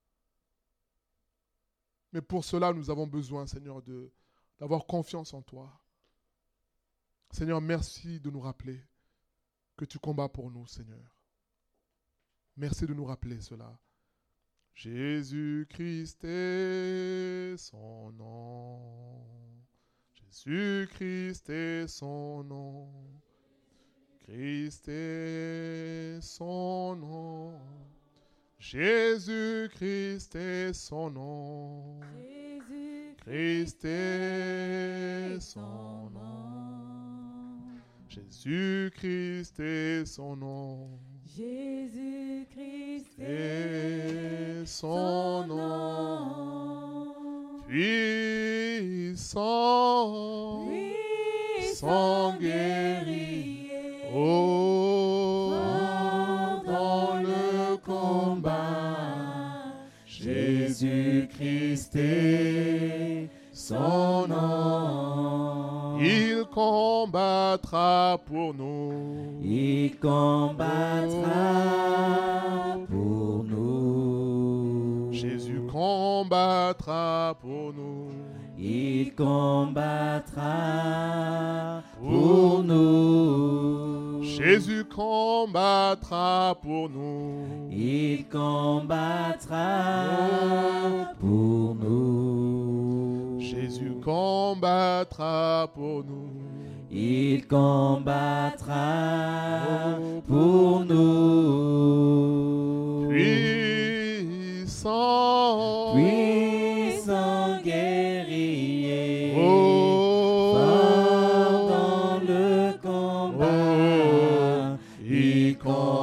Mais pour cela, nous avons besoin, Seigneur, de, d'avoir confiance en toi. Seigneur, merci de nous rappeler que tu combats pour nous, Seigneur. Merci de nous rappeler cela. Jésus-Christ est son nom. Jésus-Christ est son nom. Christ est son nom. Jésus-Christ est son nom. Christ est son nom. Jésus-Christ est son nom. Jésus-Christ est son nom. Puissant, puissant guerrier. Oh, dans le combat, Jésus-Christ est son nom. Il combattra pour nous. Il combattra pour nous. Jésus combattra pour nous. Il combattra pour nous. Jésus combattra pour nous. Il combattra pour nous. Jésus combattra pour nous. Il combattra pour nous. Puissant, puissant guerrier. Oh, fort dans le combat. Oh, il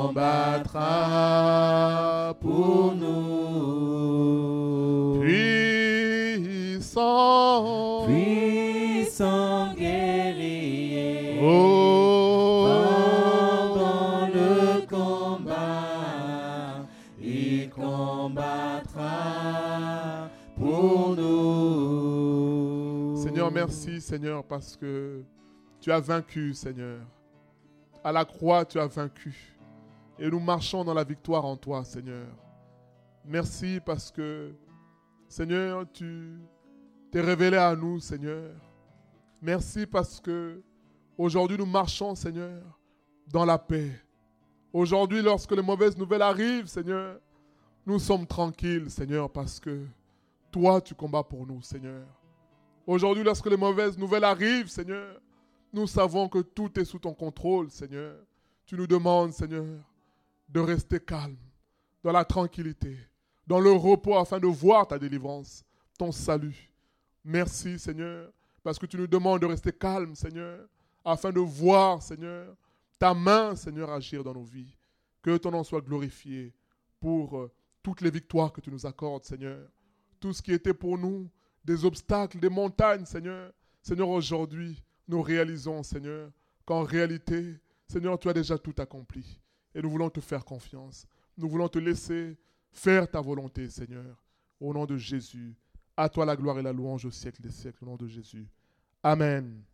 combattra pour nous. Puissant, puissant guerrier. Oh, Merci, Seigneur, parce que tu as vaincu, Seigneur. À la croix, tu as vaincu. Et nous marchons dans la victoire en toi, Seigneur. Merci parce que, Seigneur, tu t'es révélé à nous, Seigneur. Merci parce que aujourd'hui nous marchons, Seigneur, dans la paix. Aujourd'hui, lorsque les mauvaises nouvelles arrivent, Seigneur, nous sommes tranquilles, Seigneur, parce que toi, tu combats pour nous, Seigneur. Aujourd'hui, lorsque les mauvaises nouvelles arrivent, Seigneur, nous savons que tout est sous ton contrôle, Seigneur. Tu nous demandes, Seigneur, de rester calme, dans la tranquillité, dans le repos, afin de voir ta délivrance, ton salut. Merci, Seigneur, parce que tu nous demandes de rester calme, Seigneur, afin de voir, Seigneur, ta main, Seigneur, agir dans nos vies. Que ton nom soit glorifié pour euh, toutes les victoires que tu nous accordes, Seigneur. Tout ce qui était pour nous des obstacles, des montagnes, Seigneur. Seigneur, aujourd'hui, nous réalisons, Seigneur, qu'en réalité, Seigneur, tu as déjà tout accompli. Et nous voulons te faire confiance. Nous voulons te laisser faire ta volonté, Seigneur. Au nom de Jésus, à toi la gloire et la louange au siècle des siècles. Au nom de Jésus. Amen.